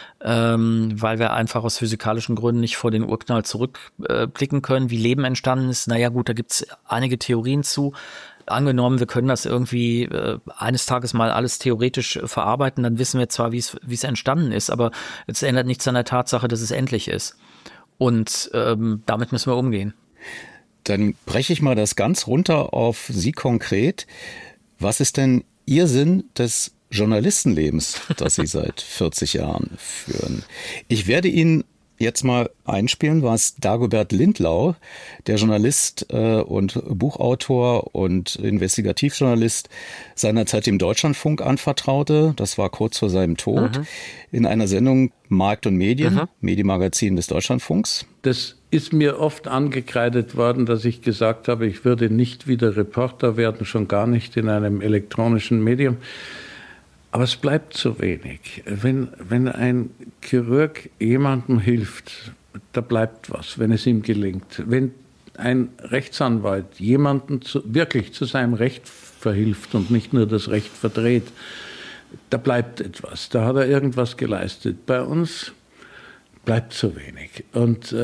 weil wir einfach aus physikalischen Gründen nicht vor den Urknall zurückblicken können, wie Leben entstanden ist. Naja gut, da gibt's einige Theorien zu. Angenommen, wir können das irgendwie eines Tages mal alles theoretisch verarbeiten, dann wissen wir zwar, wie es entstanden ist, aber es ändert nichts an der Tatsache, dass es endlich ist. Und damit müssen wir umgehen. Dann breche ich mal das ganz runter auf Sie konkret. Was ist denn Ihr Sinn des Journalistenlebens, das Sie seit 40 Jahren führen? Ich werde Ihnen jetzt mal einspielen, was Dagobert Lindlau, der Journalist und Buchautor und Investigativjournalist, seinerzeit dem Deutschlandfunk anvertraute. Das war kurz vor seinem Tod. In einer Sendung Markt und Medien, Medienmagazin des Deutschlandfunks. Das ist mir oft angekreidet worden, dass ich gesagt habe, ich würde nicht wieder Reporter werden, schon gar nicht in einem elektronischen Medium. Aber es bleibt zu wenig. Wenn ein Chirurg jemandem hilft, da bleibt was, wenn es ihm gelingt. Wenn ein Rechtsanwalt jemanden wirklich zu seinem Recht verhilft und nicht nur das Recht verdreht, da bleibt etwas. Da hat er irgendwas geleistet. Bei uns bleibt zu wenig. Und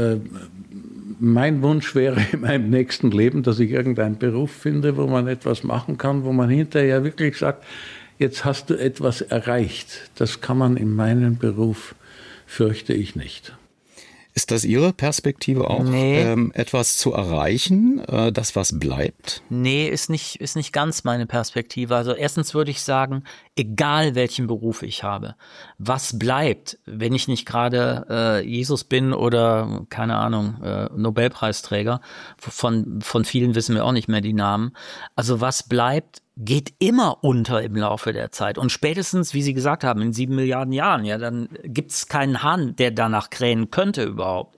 mein Wunsch wäre in meinem nächsten Leben, dass ich irgendeinen Beruf finde, wo man etwas machen kann, wo man hinterher wirklich sagt, jetzt hast du etwas erreicht. Das kann man in meinem Beruf, fürchte ich, nicht. Ist das Ihre Perspektive auch, etwas zu erreichen, das was bleibt? Nee, ist nicht ganz meine Perspektive. Also erstens würde ich sagen, egal welchen Beruf ich habe, was bleibt, wenn ich nicht gerade Jesus bin oder, keine Ahnung, Nobelpreisträger, von vielen wissen wir auch nicht mehr die Namen. Also was bleibt, geht immer unter im Laufe der Zeit. Und spätestens, wie Sie gesagt haben, in 7 Milliarden Jahren, ja, dann gibt's keinen Hahn, der danach krähen könnte überhaupt.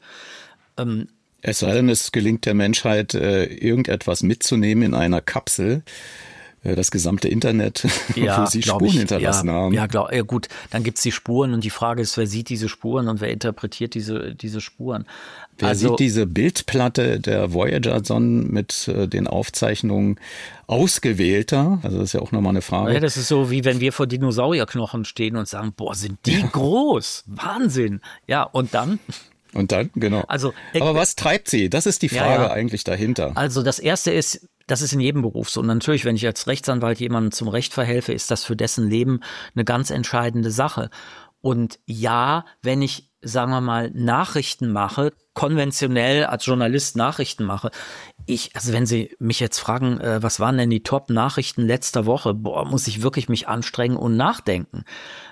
Es sei denn, es gelingt der Menschheit, irgendetwas mitzunehmen in einer Kapsel, das gesamte Internet, wo sie Spuren hinterlassen haben. Ja, gut, dann gibt's die Spuren und die Frage ist, wer sieht diese Spuren und wer interpretiert diese Spuren? Wer sieht diese Bildplatte der Voyager-Sonden mit den Aufzeichnungen ausgewählter? Also das ist ja auch nochmal eine Frage. Ja, das ist so, wie wenn wir vor Dinosaurierknochen stehen und sagen, boah, sind die groß, Wahnsinn. Ja, und dann? Und dann, genau. Also, aber was treibt sie? Das ist die Frage eigentlich dahinter. Also das Erste ist, das ist in jedem Beruf so. Und natürlich, wenn ich als Rechtsanwalt jemandem zum Recht verhelfe, ist das für dessen Leben eine ganz entscheidende Sache. Und ja, wenn ich, sagen wir mal, Nachrichten mache, konventionell als Journalist Nachrichten mache, also wenn Sie mich jetzt fragen, was waren denn die Top-Nachrichten letzter Woche, muss ich wirklich mich anstrengen und nachdenken.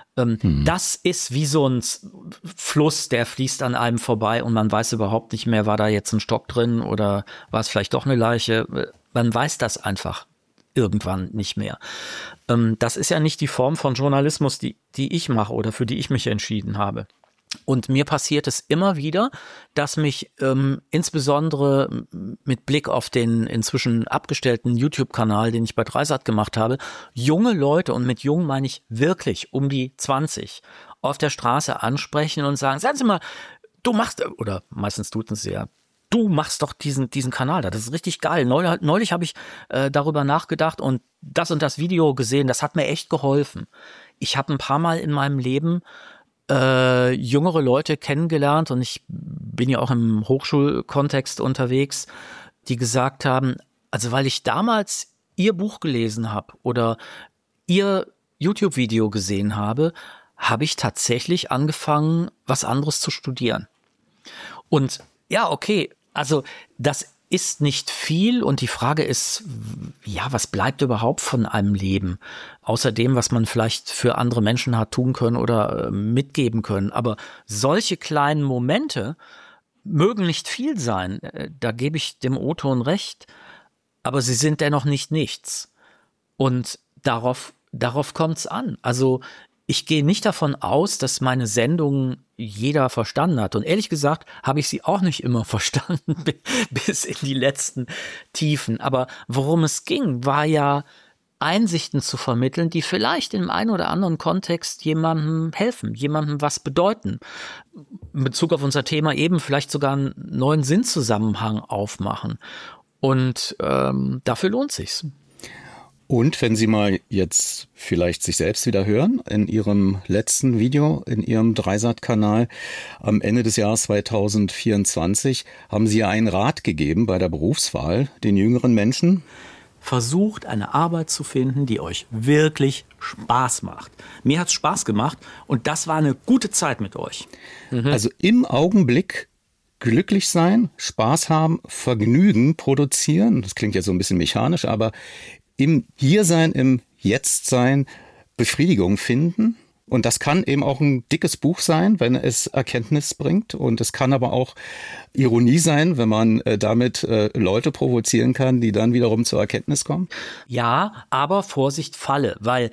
Das ist wie so ein Fluss, der fließt an einem vorbei und man weiß überhaupt nicht mehr, war da jetzt ein Stock drin oder war es vielleicht doch eine Leiche. Man weiß das einfach irgendwann nicht mehr. Das ist ja nicht die Form von Journalismus, die ich mache oder für die ich mich entschieden habe. Und mir passiert es immer wieder, dass mich insbesondere mit Blick auf den inzwischen abgestellten YouTube-Kanal, den ich bei Dreisat gemacht habe, junge Leute, und mit jung meine ich wirklich um die 20, auf der Straße ansprechen und sagen, sagen Sie mal, du machst, oder meistens tut es ja, du machst doch diesen Kanal da, das ist richtig geil. Neulich habe ich darüber nachgedacht und das Video gesehen, das hat mir echt geholfen. Ich habe ein paar Mal in meinem Leben jüngere Leute kennengelernt und ich bin ja auch im Hochschulkontext unterwegs, die gesagt haben, also weil ich damals ihr Buch gelesen habe oder ihr YouTube-Video gesehen habe, habe ich tatsächlich angefangen, was anderes zu studieren. Und ja, okay, also das ist nicht viel und die Frage ist, ja, was bleibt überhaupt von einem Leben? Außer dem, was man vielleicht für andere Menschen hat tun können oder mitgeben können. Aber solche kleinen Momente mögen nicht viel sein. Da gebe ich dem O-Ton recht. Aber sie sind dennoch nicht nichts. Und darauf kommt's an. Also ich gehe nicht davon aus, dass meine Sendungen jeder verstanden hat. Und ehrlich gesagt habe ich sie auch nicht immer verstanden, bis in die letzten Tiefen. Aber worum es ging, war ja Einsichten zu vermitteln, die vielleicht in einem oder anderen Kontext jemandem helfen, jemandem was bedeuten. In Bezug auf unser Thema eben vielleicht sogar einen neuen Sinnzusammenhang aufmachen. Und dafür lohnt sich's. Und wenn Sie mal jetzt vielleicht sich selbst wieder hören, in Ihrem letzten Video, in Ihrem Dreisat-Kanal am Ende des Jahres 2024, haben Sie ja einen Rat gegeben bei der Berufswahl den jüngeren Menschen. Versucht, eine Arbeit zu finden, die euch wirklich Spaß macht. Mir hat's Spaß gemacht und das war eine gute Zeit mit euch. Also im Augenblick glücklich sein, Spaß haben, Vergnügen produzieren. Das klingt ja so ein bisschen mechanisch, aber im Hiersein, im Jetztsein Befriedigung finden. Und das kann eben auch ein dickes Buch sein, wenn es Erkenntnis bringt. Und es kann aber auch Ironie sein, wenn man damit Leute provozieren kann, die dann wiederum zur Erkenntnis kommen. Ja, aber Vorsicht, Falle, weil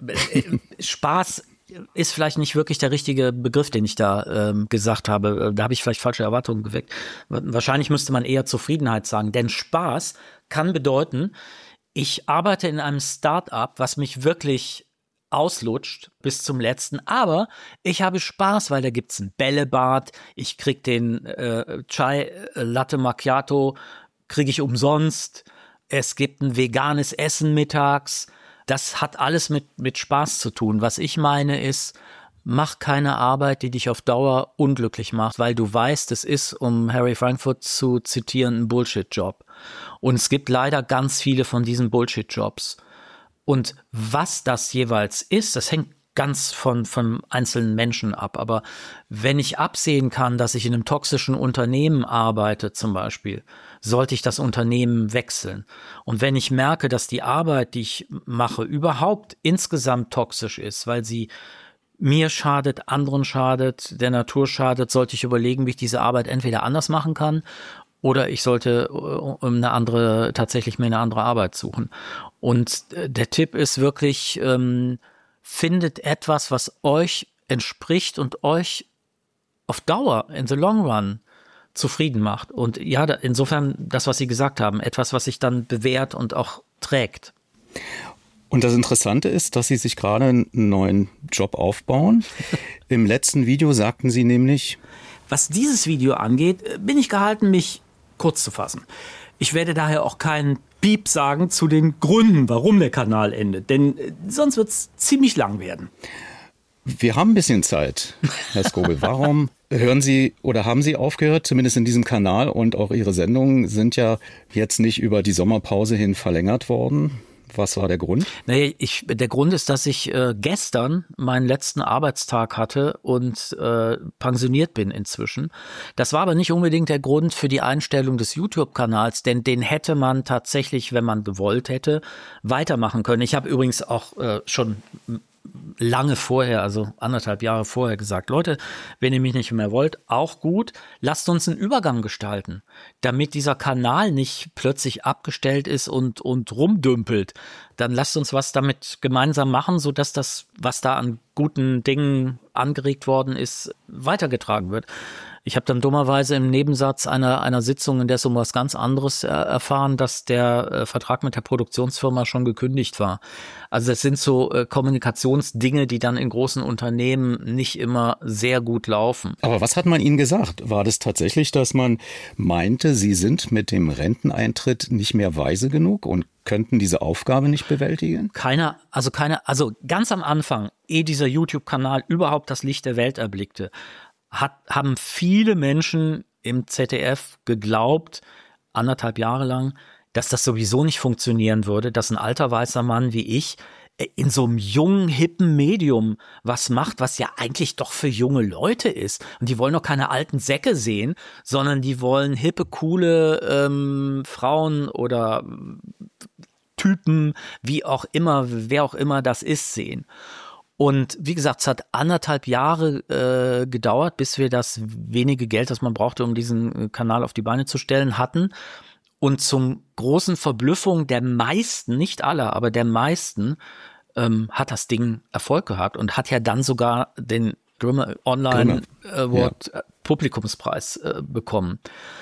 Spaß ist vielleicht nicht wirklich der richtige Begriff, den ich da gesagt habe. Da habe ich vielleicht falsche Erwartungen geweckt. Wahrscheinlich müsste man eher Zufriedenheit sagen. Denn Spaß kann bedeuten, ich arbeite in einem Start-up, was mich wirklich auslutscht bis zum letzten, aber ich habe Spaß, weil da gibt's ein Bällebad, ich krieg den Chai Latte Macchiato, kriege ich umsonst, es gibt ein veganes Essen mittags, das hat alles mit Spaß zu tun. Was ich meine ist, mach keine Arbeit, die dich auf Dauer unglücklich macht, weil du weißt, es ist, um Harry Frankfurt zu zitieren, ein Bullshit-Job. Und es gibt leider ganz viele von diesen Bullshit-Jobs. Und was das jeweils ist, das hängt ganz von einzelnen Menschen ab. Aber wenn ich absehen kann, dass ich in einem toxischen Unternehmen arbeite zum Beispiel, sollte ich das Unternehmen wechseln. Und wenn ich merke, dass die Arbeit, die ich mache, überhaupt insgesamt toxisch ist, weil sie mir schadet, anderen schadet, der Natur schadet, sollte ich überlegen, wie ich diese Arbeit entweder anders machen kann oder ich sollte tatsächlich mir eine andere Arbeit suchen. Und der Tipp ist wirklich, findet etwas, was euch entspricht und euch auf Dauer, in the long run, zufrieden macht. Und ja, insofern das, was Sie gesagt haben, etwas, was sich dann bewährt und auch trägt. Und das Interessante ist, dass Sie sich gerade einen neuen Job aufbauen. Im letzten Video sagten Sie nämlich: Was dieses Video angeht, bin ich gehalten, mich kurz zu fassen. Ich werde daher auch keinen Piep sagen zu den Gründen, warum der Kanal endet, denn sonst wird es ziemlich lang werden. Wir haben ein bisschen Zeit, Herr Skobel. Warum hören Sie oder haben Sie aufgehört, zumindest in diesem Kanal, und auch Ihre Sendungen sind ja jetzt nicht über die Sommerpause hin verlängert worden? Was war der Grund? Naja, der Grund ist, dass ich gestern meinen letzten Arbeitstag hatte und pensioniert bin inzwischen. Das war aber nicht unbedingt der Grund für die Einstellung des YouTube-Kanals, denn den hätte man tatsächlich, wenn man gewollt hätte, weitermachen können. Ich habe übrigens auch schon lange vorher, also 1,5 Jahre vorher gesagt, Leute, wenn ihr mich nicht mehr wollt, auch gut, lasst uns einen Übergang gestalten, damit dieser Kanal nicht plötzlich abgestellt ist und rumdümpelt. Dann lasst uns was damit gemeinsam machen, sodass das, was da an guten Dingen angeregt worden ist, weitergetragen wird. Ich habe dann dummerweise im Nebensatz einer Sitzung, in der es um was ganz anderes erfahren, dass der Vertrag mit der Produktionsfirma schon gekündigt war. Also das sind so Kommunikationsdinge, die dann in großen Unternehmen nicht immer sehr gut laufen. Aber was hat man Ihnen gesagt? War das tatsächlich, dass man meinte, Sie sind mit dem Renteneintritt nicht mehr weise genug und könnten diese Aufgabe nicht bewältigen? Also ganz am Anfang, ehe dieser YouTube-Kanal überhaupt das Licht der Welt erblickte, haben viele Menschen im ZDF geglaubt, 1,5 Jahre lang, dass das sowieso nicht funktionieren würde, dass ein alter weißer Mann wie ich in so einem jungen, hippen Medium was macht, was ja eigentlich doch für junge Leute ist. Und die wollen doch keine alten Säcke sehen, sondern die wollen hippe, coole Frauen oder Typen, wie auch immer, wer auch immer das ist, sehen. Und wie gesagt, es hat 1,5 Jahre gedauert, bis wir das wenige Geld, das man brauchte, um diesen Kanal auf die Beine zu stellen, hatten. Und zum großen Verblüffung der meisten, nicht aller, aber der meisten, hat das Ding Erfolg gehabt und hat ja dann sogar den Grimme Online Award Publikumspreis bekommen.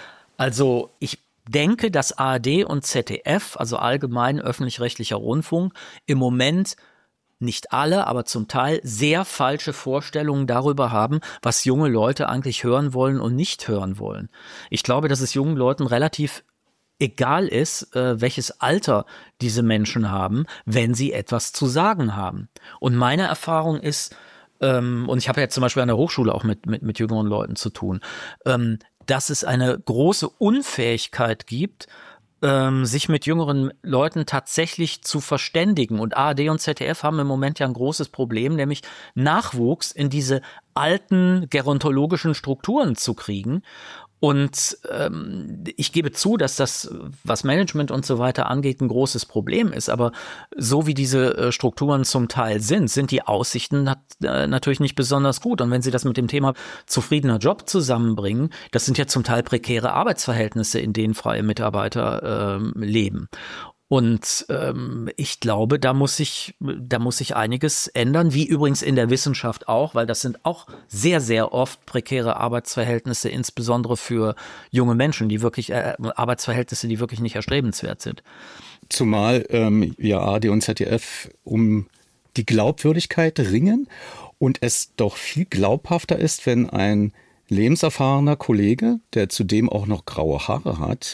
Also ich denke, dass ARD und ZDF, also allgemein öffentlich-rechtlicher Rundfunk, im Moment nicht alle, aber zum Teil sehr falsche Vorstellungen darüber haben, was junge Leute eigentlich hören wollen und nicht hören wollen. Ich glaube, dass es jungen Leuten relativ egal ist, welches Alter diese Menschen haben, wenn sie etwas zu sagen haben. Und meine Erfahrung ist, und ich habe ja zum Beispiel an der Hochschule auch mit jüngeren Leuten zu tun, dass es eine große Unfähigkeit gibt, sich mit jüngeren Leuten tatsächlich zu verständigen. Und ARD und ZDF haben im Moment ja ein großes Problem, nämlich Nachwuchs in diese alten gerontologischen Strukturen zu kriegen. Und ich gebe zu, dass das, was Management und so weiter angeht, ein großes Problem ist. Aber so wie diese Strukturen zum Teil sind die Aussichten natürlich nicht besonders gut. Und wenn Sie das mit dem Thema zufriedener Job zusammenbringen, das sind ja zum Teil prekäre Arbeitsverhältnisse, in denen freie Mitarbeiter leben. Und ich glaube, da muss sich einiges ändern, wie übrigens in der Wissenschaft auch, weil das sind auch sehr, sehr oft prekäre Arbeitsverhältnisse, insbesondere für junge Menschen, die wirklich Arbeitsverhältnisse, die wirklich nicht erstrebenswert sind. Zumal ARD und ZDF um die Glaubwürdigkeit ringen und es doch viel glaubhafter ist, wenn ein lebenserfahrener Kollege, der zudem auch noch graue Haare hat.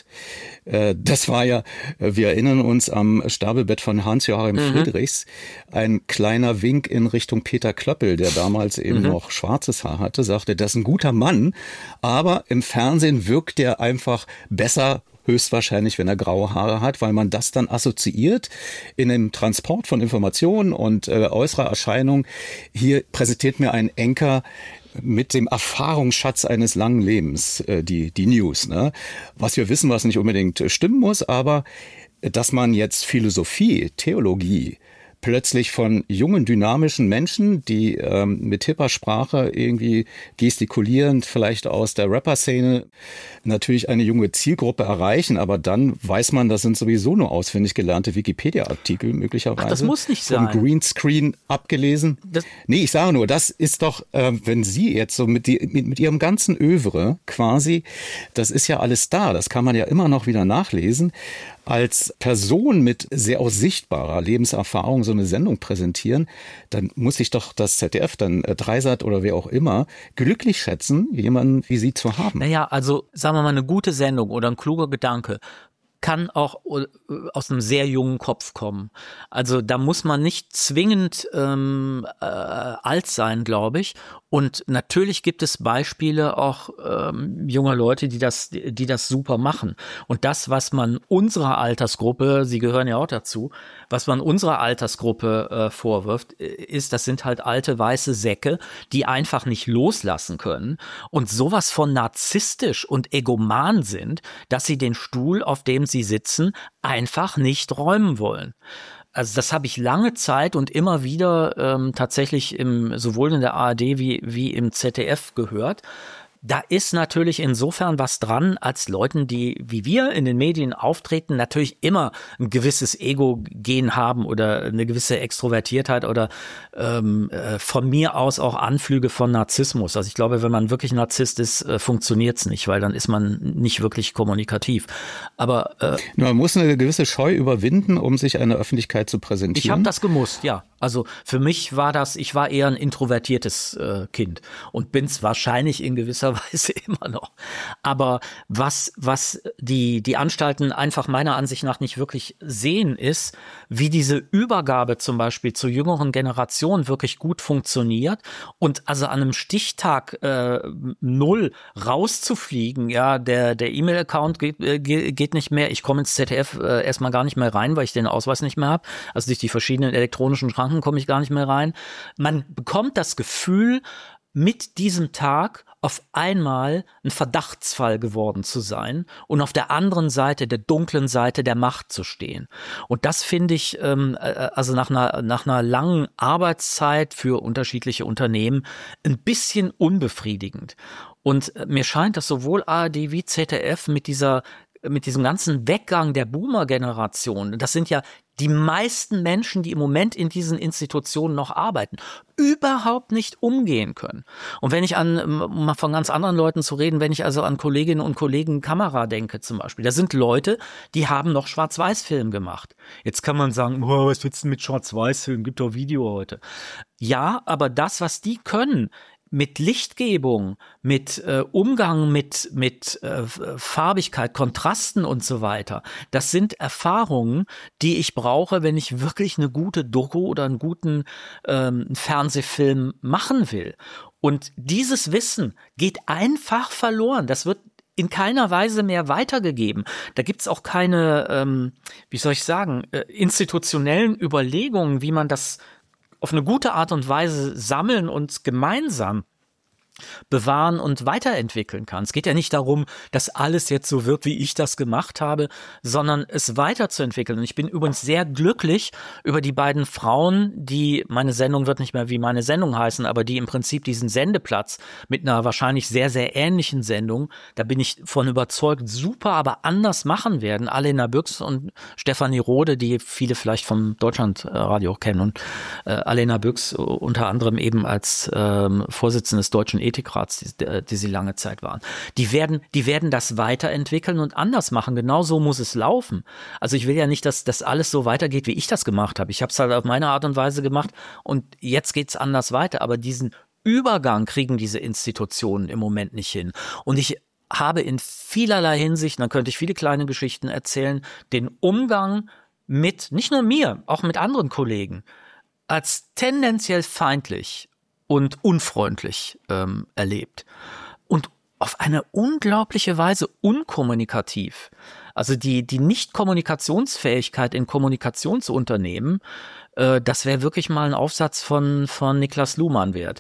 Das war ja, wir erinnern uns am Sterbebett von Hans-Joachim Friedrichs, ein kleiner Wink in Richtung Peter Klöppel, der damals eben noch schwarzes Haar hatte, sagte, das ist ein guter Mann, aber im Fernsehen wirkt er einfach besser, höchstwahrscheinlich, wenn er graue Haare hat, weil man das dann assoziiert in dem Transport von Informationen und äußerer Erscheinung. Hier präsentiert mir ein Anchor mit dem Erfahrungsschatz eines langen Lebens, die News, ne? Was wir wissen, was nicht unbedingt stimmen muss, aber dass man jetzt Philosophie, Theologie plötzlich von jungen, dynamischen Menschen, die mit hipper Sprache irgendwie gestikulierend vielleicht aus der Rapper-Szene natürlich eine junge Zielgruppe erreichen, aber dann weiß man, das sind sowieso nur auswendig gelernte Wikipedia-Artikel möglicherweise. Ach, das muss nicht sein. Vom Greenscreen abgelesen. Nee, ich sage nur, das ist doch, wenn Sie jetzt so mit Ihrem ganzen Övre quasi, das ist ja alles da, das kann man ja immer noch wieder nachlesen, als Person mit sehr auch sichtbarer Lebenserfahrung so eine Sendung präsentieren, dann muss sich doch das ZDF, dann Dreisat oder wer auch immer, glücklich schätzen, jemanden wie Sie zu haben. Naja, also sagen wir mal, eine gute Sendung oder ein kluger Gedanke kann auch aus einem sehr jungen Kopf kommen. Also da muss man nicht zwingend alt sein, glaube ich. Und natürlich gibt es Beispiele auch junger Leute, die das super machen. Und das, was man unserer Altersgruppe, Sie gehören ja auch dazu, was man unserer Altersgruppe vorwirft, ist, das sind halt alte weiße Säcke, die einfach nicht loslassen können und sowas von narzisstisch und egoman sind, dass sie den Stuhl, auf dem sie sitzen, einfach nicht räumen wollen. Also das habe ich lange Zeit und immer wieder tatsächlich sowohl in der ARD wie im ZDF gehört. Da ist natürlich insofern was dran, als Leuten, die wie wir in den Medien auftreten, natürlich immer ein gewisses Ego-Gen haben oder eine gewisse Extrovertiertheit oder von mir aus auch Anflüge von Narzissmus. Also ich glaube, wenn man wirklich Narzisst ist, funktioniert's nicht, weil dann ist man nicht wirklich kommunikativ. Aber man muss eine gewisse Scheu überwinden, um sich einer Öffentlichkeit zu präsentieren. Ich habe das gemusst, ja. Also für mich war ich war eher ein introvertiertes Kind und bin's wahrscheinlich in gewisser Weise immer noch. Aber was die Anstalten einfach meiner Ansicht nach nicht wirklich sehen, ist, wie diese Übergabe zum Beispiel zur jüngeren Generation wirklich gut funktioniert und also an einem Stichtag 0 rauszufliegen, ja, der E-Mail-Account geht nicht mehr, ich komme ins ZDF erstmal gar nicht mehr rein, weil ich den Ausweis nicht mehr habe, also durch die verschiedenen elektronischen Schranken komme ich gar nicht mehr rein. Man bekommt das Gefühl, mit diesem Tag auf einmal ein Verdachtsfall geworden zu sein und auf der anderen Seite, der dunklen Seite der Macht zu stehen. Und das finde ich, also nach einer langen Arbeitszeit für unterschiedliche Unternehmen ein bisschen unbefriedigend. Und mir scheint, dass sowohl ARD wie ZDF mit diesem ganzen Weggang der Boomer-Generation, das sind ja die meisten Menschen, die im Moment in diesen Institutionen noch arbeiten, überhaupt nicht umgehen können. Und wenn ich um mal von ganz anderen Leuten zu reden, wenn ich also an Kolleginnen und Kollegen Kamera denke zum Beispiel, da sind Leute, die haben noch Schwarz-Weiß-Film gemacht. Jetzt kann man sagen, was willst du mit Schwarz-Weiß-Film, gibt doch Video heute. Ja, aber das, was die können, mit Lichtgebung, mit Umgang mit Farbigkeit, Kontrasten und so weiter. Das sind Erfahrungen, die ich brauche, wenn ich wirklich eine gute Doku oder einen guten Fernsehfilm machen will. Und dieses Wissen geht einfach verloren. Das wird in keiner Weise mehr weitergegeben. Da gibt's auch keine, institutionellen Überlegungen, wie man das auf eine gute Art und Weise sammeln und gemeinsam bewahren und weiterentwickeln kann. Es geht ja nicht darum, dass alles jetzt so wird, wie ich das gemacht habe, sondern es weiterzuentwickeln. Und ich bin übrigens sehr glücklich über die beiden Frauen, die, meine Sendung wird nicht mehr wie meine Sendung heißen, aber die im Prinzip diesen Sendeplatz mit einer wahrscheinlich sehr, sehr ähnlichen Sendung, da bin ich von überzeugt, super, aber anders machen werden. Alena Büchs und Stefanie Rode, die viele vielleicht vom Deutschlandradio kennen, und Alena Büchs unter anderem eben als Vorsitzende des Deutschen Ethikrats, die sie lange Zeit waren. Die werden das weiterentwickeln und anders machen. Genau so muss es laufen. Also ich will ja nicht, dass das alles so weitergeht, wie ich das gemacht habe. Ich habe es halt auf meine Art und Weise gemacht und jetzt geht's anders weiter. Aber diesen Übergang kriegen diese Institutionen im Moment nicht hin. Und ich habe in vielerlei Hinsicht, dann könnte ich viele kleine Geschichten erzählen, den Umgang mit, nicht nur mir, auch mit anderen Kollegen, als tendenziell feindlich und unfreundlich erlebt. Und auf eine unglaubliche Weise unkommunikativ. Also die Nicht-Kommunikationsfähigkeit in Kommunikationsunternehmen, das wäre wirklich mal ein Aufsatz von Niklas Luhmann wert.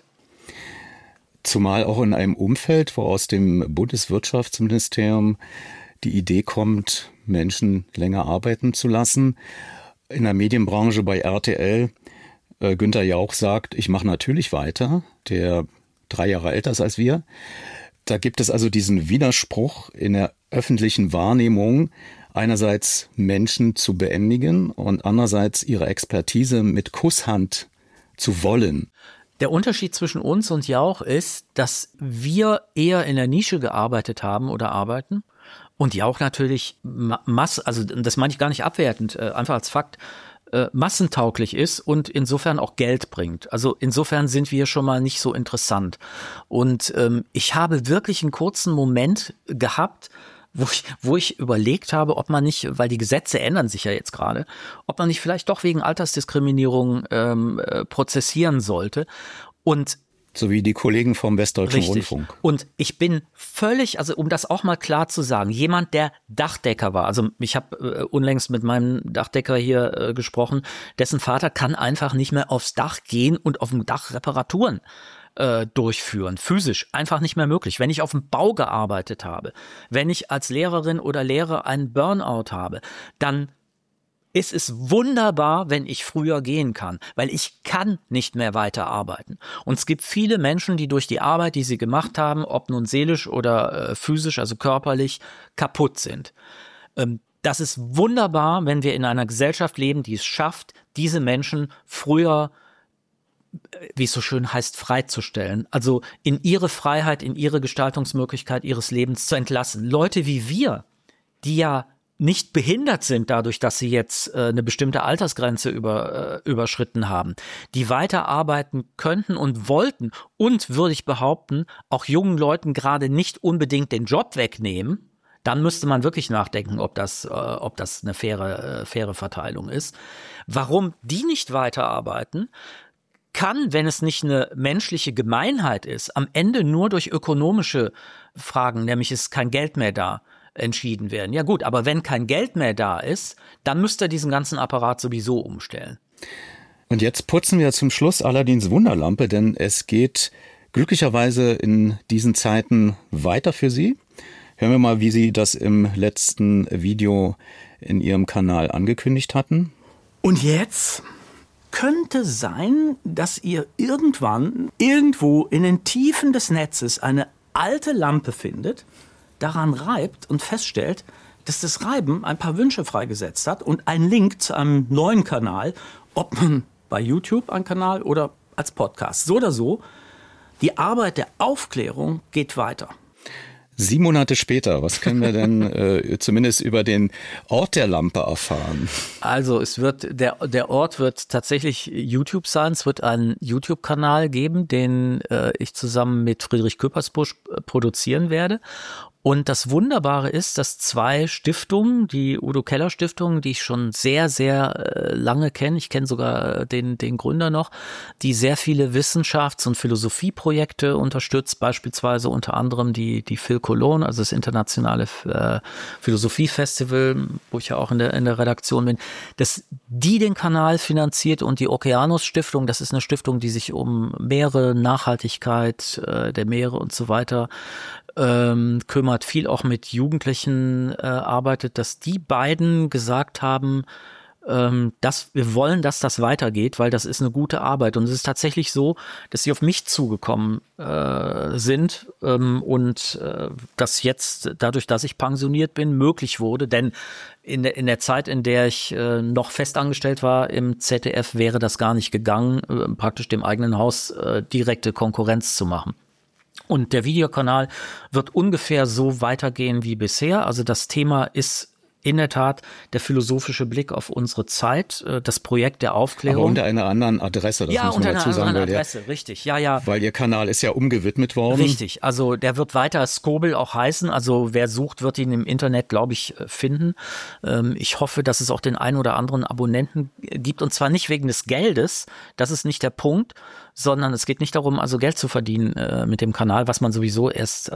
Zumal auch in einem Umfeld, wo aus dem Bundeswirtschaftsministerium die Idee kommt, Menschen länger arbeiten zu lassen. In der Medienbranche bei RTL Günther Jauch sagt, ich mache natürlich weiter, der 3 Jahre älter ist als wir. Da gibt es also diesen Widerspruch in der öffentlichen Wahrnehmung, einerseits Menschen zu beendigen und andererseits ihre Expertise mit Kusshand zu wollen. Der Unterschied zwischen uns und Jauch ist, dass wir eher in der Nische gearbeitet haben oder arbeiten und Jauch natürlich also das meine ich gar nicht abwertend, einfach als Fakt, massentauglich ist und insofern auch Geld bringt. Also insofern sind wir schon mal nicht so interessant. Und ich habe wirklich einen kurzen Moment gehabt, wo ich überlegt habe, ob man nicht, weil die Gesetze ändern sich ja jetzt gerade, ob man nicht vielleicht doch wegen Altersdiskriminierung prozessieren sollte. Und so wie die Kollegen vom Westdeutschen Rundfunk. Und ich bin völlig, also um das auch mal klar zu sagen, jemand, der Dachdecker war, also ich habe unlängst mit meinem Dachdecker hier gesprochen, dessen Vater kann einfach nicht mehr aufs Dach gehen und auf dem Dach Reparaturen durchführen, physisch einfach nicht mehr möglich. Wenn ich auf dem Bau gearbeitet habe, wenn ich als Lehrerin oder Lehrer einen Burnout habe, dann ist es wunderbar, wenn ich früher gehen kann, weil ich kann nicht mehr weiter arbeiten. Und es gibt viele Menschen, die durch die Arbeit, die sie gemacht haben, ob nun seelisch oder physisch, also körperlich, kaputt sind. Das ist wunderbar, wenn wir in einer Gesellschaft leben, die es schafft, diese Menschen früher, wie es so schön heißt, freizustellen. Also in ihre Freiheit, in ihre Gestaltungsmöglichkeit ihres Lebens zu entlassen. Leute wie wir, die ja nicht behindert sind dadurch, dass sie jetzt eine bestimmte Altersgrenze überschritten haben, die weiterarbeiten könnten und wollten und, würde ich behaupten, auch jungen Leuten gerade nicht unbedingt den Job wegnehmen, dann müsste man wirklich nachdenken, ob das eine faire Verteilung ist. Warum die nicht weiterarbeiten, kann, wenn es nicht eine menschliche Gemeinheit ist, am Ende nur durch ökonomische Fragen, nämlich ist kein Geld mehr da, entschieden werden. Ja gut, aber wenn kein Geld mehr da ist, dann müsste er diesen ganzen Apparat sowieso umstellen. Und jetzt putzen wir zum Schluss Aladins Wunderlampe, denn es geht glücklicherweise in diesen Zeiten weiter für Sie. Hören wir mal, wie Sie das im letzten Video in Ihrem Kanal angekündigt hatten. Und jetzt könnte sein, dass ihr irgendwann irgendwo in den Tiefen des Netzes eine alte Lampe findet, daran reibt und feststellt, dass das Reiben ein paar Wünsche freigesetzt hat und einen Link zu einem neuen Kanal, ob nun bei YouTube ein Kanal oder als Podcast. So oder so, die Arbeit der Aufklärung geht weiter. 7 Monate später, was können wir denn zumindest über den Ort der Lampe erfahren? Also der Ort wird tatsächlich YouTube sein. Es wird einen YouTube-Kanal geben, den ich zusammen mit Friedrich Küppersbusch produzieren werde. Und das Wunderbare ist, dass 2 Stiftungen, die Udo Keller Stiftung, die ich schon sehr, sehr lange kenne, ich kenne sogar den Gründer noch, die sehr viele Wissenschafts- und Philosophieprojekte unterstützt, beispielsweise unter anderem die Phil Cologne, also das internationale Philosophiefestival, wo ich ja auch in der Redaktion bin, dass die den Kanal finanziert, und die Okeanos Stiftung, das ist eine Stiftung, die sich um Meere, Nachhaltigkeit der Meere und so weiter kümmert, viel auch mit Jugendlichen arbeitet, dass die beiden gesagt haben, dass wir wollen, dass das weitergeht, weil das ist eine gute Arbeit. Und es ist tatsächlich so, dass sie auf mich zugekommen sind und das jetzt, dadurch, dass ich pensioniert bin, möglich wurde. Denn in der Zeit, in der ich noch festangestellt war im ZDF, wäre das gar nicht gegangen, praktisch dem eigenen Haus direkte Konkurrenz zu machen. Und der Videokanal wird ungefähr so weitergehen wie bisher. Also das Thema ist in der Tat der philosophische Blick auf unsere Zeit, das Projekt der Aufklärung. Aber unter einer anderen Adresse, das muss man dazu sagen. Ja, unter einer anderen Adresse, richtig, ja. Weil Ihr Kanal ist ja umgewidmet worden. Richtig, also der wird weiter Skobel auch heißen, also wer sucht, wird ihn im Internet, glaube ich, finden. Ich hoffe, dass es auch den einen oder anderen Abonnenten gibt, und zwar nicht wegen des Geldes, das ist nicht der Punkt, sondern es geht nicht darum, also Geld zu verdienen mit dem Kanal, was man sowieso erst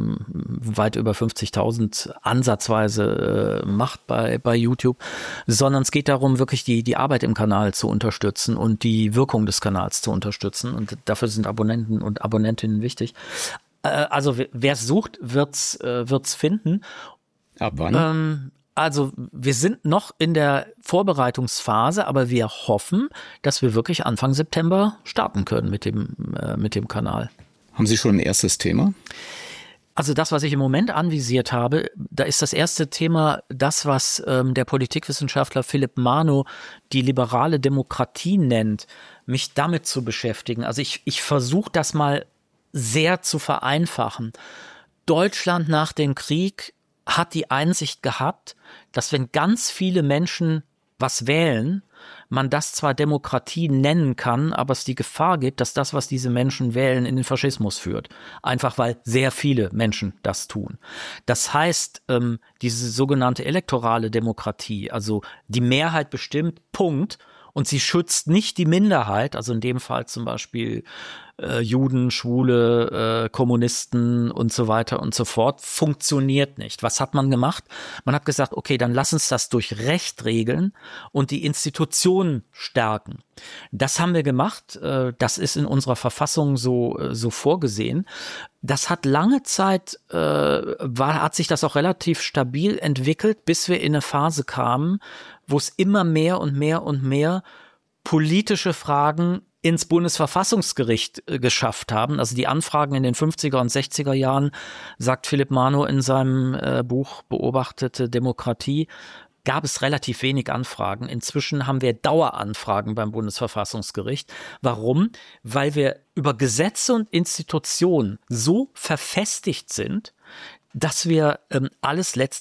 weit über 50.000 ansatzweise macht bei YouTube, sondern es geht darum, wirklich die Arbeit im Kanal zu unterstützen und die Wirkung des Kanals zu unterstützen, und dafür sind Abonnenten und Abonnentinnen wichtig. Also wer es sucht, wird's finden. Ab wann? Also wir sind noch in der Vorbereitungsphase, aber wir hoffen, dass wir wirklich Anfang September starten können mit dem Kanal. Haben Sie schon ein erstes Thema? Also das, was ich im Moment anvisiert habe, da ist das erste Thema das, was der Politikwissenschaftler Philipp Mano die liberale Demokratie nennt, mich damit zu beschäftigen. Also ich versuche das mal sehr zu vereinfachen. Deutschland nach dem Krieg hat die Einsicht gehabt, dass wenn ganz viele Menschen was wählen, man das zwar Demokratie nennen kann, aber es die Gefahr gibt, dass das, was diese Menschen wählen, in den Faschismus führt. Einfach weil sehr viele Menschen das tun. Das heißt, diese sogenannte elektorale Demokratie, also die Mehrheit bestimmt, Punkt, und sie schützt nicht die Minderheit, also in dem Fall zum Beispiel Juden, Schwule, Kommunisten und so weiter und so fort, funktioniert nicht. Was hat man gemacht? Man hat gesagt, okay, dann lass uns das durch Recht regeln und die Institutionen stärken. Das haben wir gemacht. Das ist in unserer Verfassung so vorgesehen. Das hat lange Zeit, hat sich das auch relativ stabil entwickelt, bis wir in eine Phase kamen, wo es immer mehr und mehr und mehr politische Fragen ins Bundesverfassungsgericht geschafft haben. Also die Anfragen in den 50er und 60er Jahren, sagt Philipp Mano in seinem Buch Beobachtete Demokratie, gab es relativ wenig Anfragen. Inzwischen haben wir Daueranfragen beim Bundesverfassungsgericht. Warum? Weil wir über Gesetze und Institutionen so verfestigt sind, dass wir alles letztlich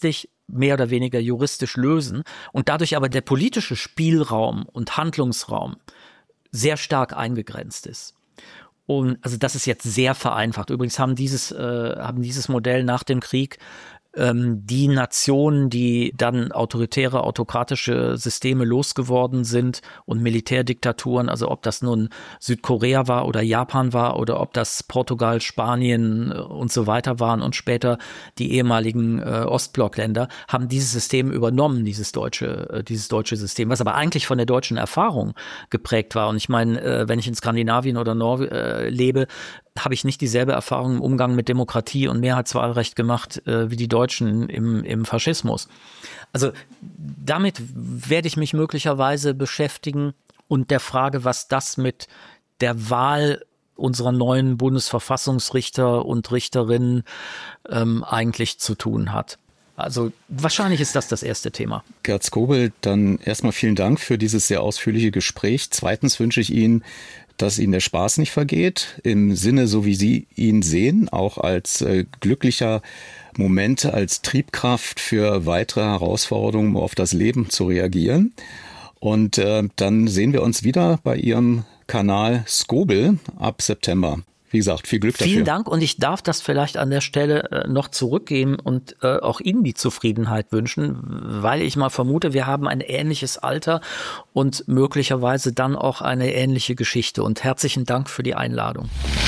mehr oder weniger juristisch lösen und dadurch aber der politische Spielraum und Handlungsraum sehr stark eingegrenzt ist. Und also das ist jetzt sehr vereinfacht. Übrigens haben dieses Modell nach dem Krieg die Nationen, die dann autoritäre, autokratische Systeme losgeworden sind und Militärdiktaturen, also ob das nun Südkorea war oder Japan war oder ob das Portugal, Spanien und so weiter waren und später die ehemaligen Ostblockländer, haben dieses System übernommen, dieses deutsche System, was aber eigentlich von der deutschen Erfahrung geprägt war. Und ich meine, wenn ich in Skandinavien oder lebe, habe ich nicht dieselbe Erfahrung im Umgang mit Demokratie und Mehrheitswahlrecht gemacht wie die Deutschen im Faschismus. Also damit werde ich mich möglicherweise beschäftigen und der Frage, was das mit der Wahl unserer neuen Bundesverfassungsrichter und Richterinnen eigentlich zu tun hat. Also wahrscheinlich ist das erste Thema. Gerd Skobel, dann erstmal vielen Dank für dieses sehr ausführliche Gespräch. Zweitens wünsche ich Ihnen, dass Ihnen der Spaß nicht vergeht, im Sinne, so wie Sie ihn sehen, auch als glücklicher Moment, als Triebkraft für weitere Herausforderungen auf das Leben zu reagieren. Und dann sehen wir uns wieder bei Ihrem Kanal Skobel ab September. Wie gesagt, viel Glück dafür. Vielen Dank und ich darf das vielleicht an der Stelle noch zurückgeben und auch Ihnen die Zufriedenheit wünschen, weil ich mal vermute, wir haben ein ähnliches Alter und möglicherweise dann auch eine ähnliche Geschichte. Und herzlichen Dank für die Einladung.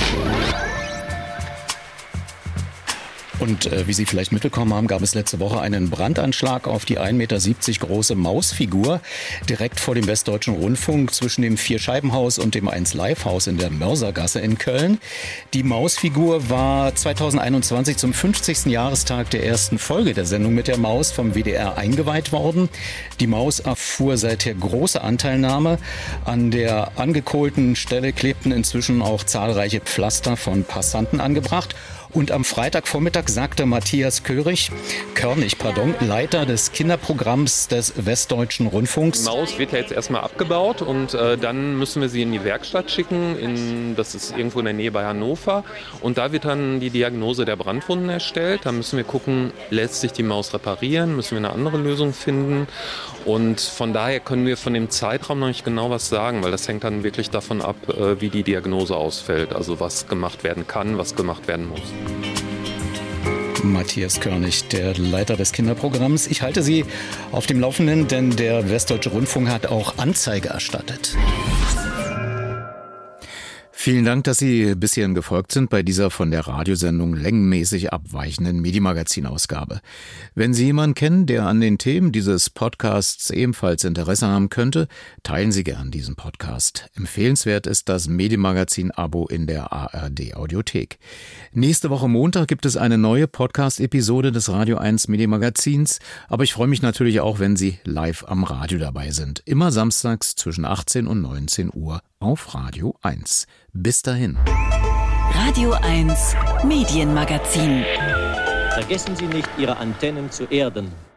Und wie Sie vielleicht mitbekommen haben, gab es letzte Woche einen Brandanschlag auf die 1,70 Meter große Mausfigur direkt vor dem Westdeutschen Rundfunk zwischen dem Vierscheibenhaus und dem 1Live-Haus in der Mörsergasse in Köln. Die Mausfigur war 2021 zum 50. Jahrestag der ersten Folge der Sendung mit der Maus vom WDR eingeweiht worden. Die Maus erfuhr seither große Anteilnahme. An der angekohlten Stelle klebten inzwischen auch zahlreiche Pflaster von Passanten angebracht. Und am Freitagvormittag sagte Matthias Körnig, Leiter des Kinderprogramms des Westdeutschen Rundfunks. Die Maus wird ja jetzt erstmal abgebaut und dann müssen wir sie in die Werkstatt schicken. Das ist irgendwo in der Nähe bei Hannover. Und da wird dann die Diagnose der Brandwunden erstellt. Da müssen wir gucken, lässt sich die Maus reparieren, müssen wir eine andere Lösung finden. Und von daher können wir von dem Zeitraum noch nicht genau was sagen, weil das hängt dann wirklich davon ab, wie die Diagnose ausfällt. Also was gemacht werden kann, was gemacht werden muss. Matthias Körnig, der Leiter des Kinderprogramms. Ich halte Sie auf dem Laufenden, denn der Westdeutsche Rundfunk hat auch Anzeige erstattet. Vielen Dank, dass Sie bis hierhin gefolgt sind bei dieser von der Radiosendung längenmäßig abweichenden Medienmagazin-Ausgabe. Wenn Sie jemanden kennen, der an den Themen dieses Podcasts ebenfalls Interesse haben könnte, teilen Sie gern diesen Podcast. Empfehlenswert ist das Medienmagazin-Abo in der ARD-Audiothek. Nächste Woche Montag gibt es eine neue Podcast-Episode des Radio 1 Medienmagazins, aber ich freue mich natürlich auch, wenn Sie live am Radio dabei sind. Immer samstags zwischen 18 und 19 Uhr auf Radio 1. Bis dahin. Radio 1 Medienmagazin. Vergessen Sie nicht, Ihre Antennen zu erden.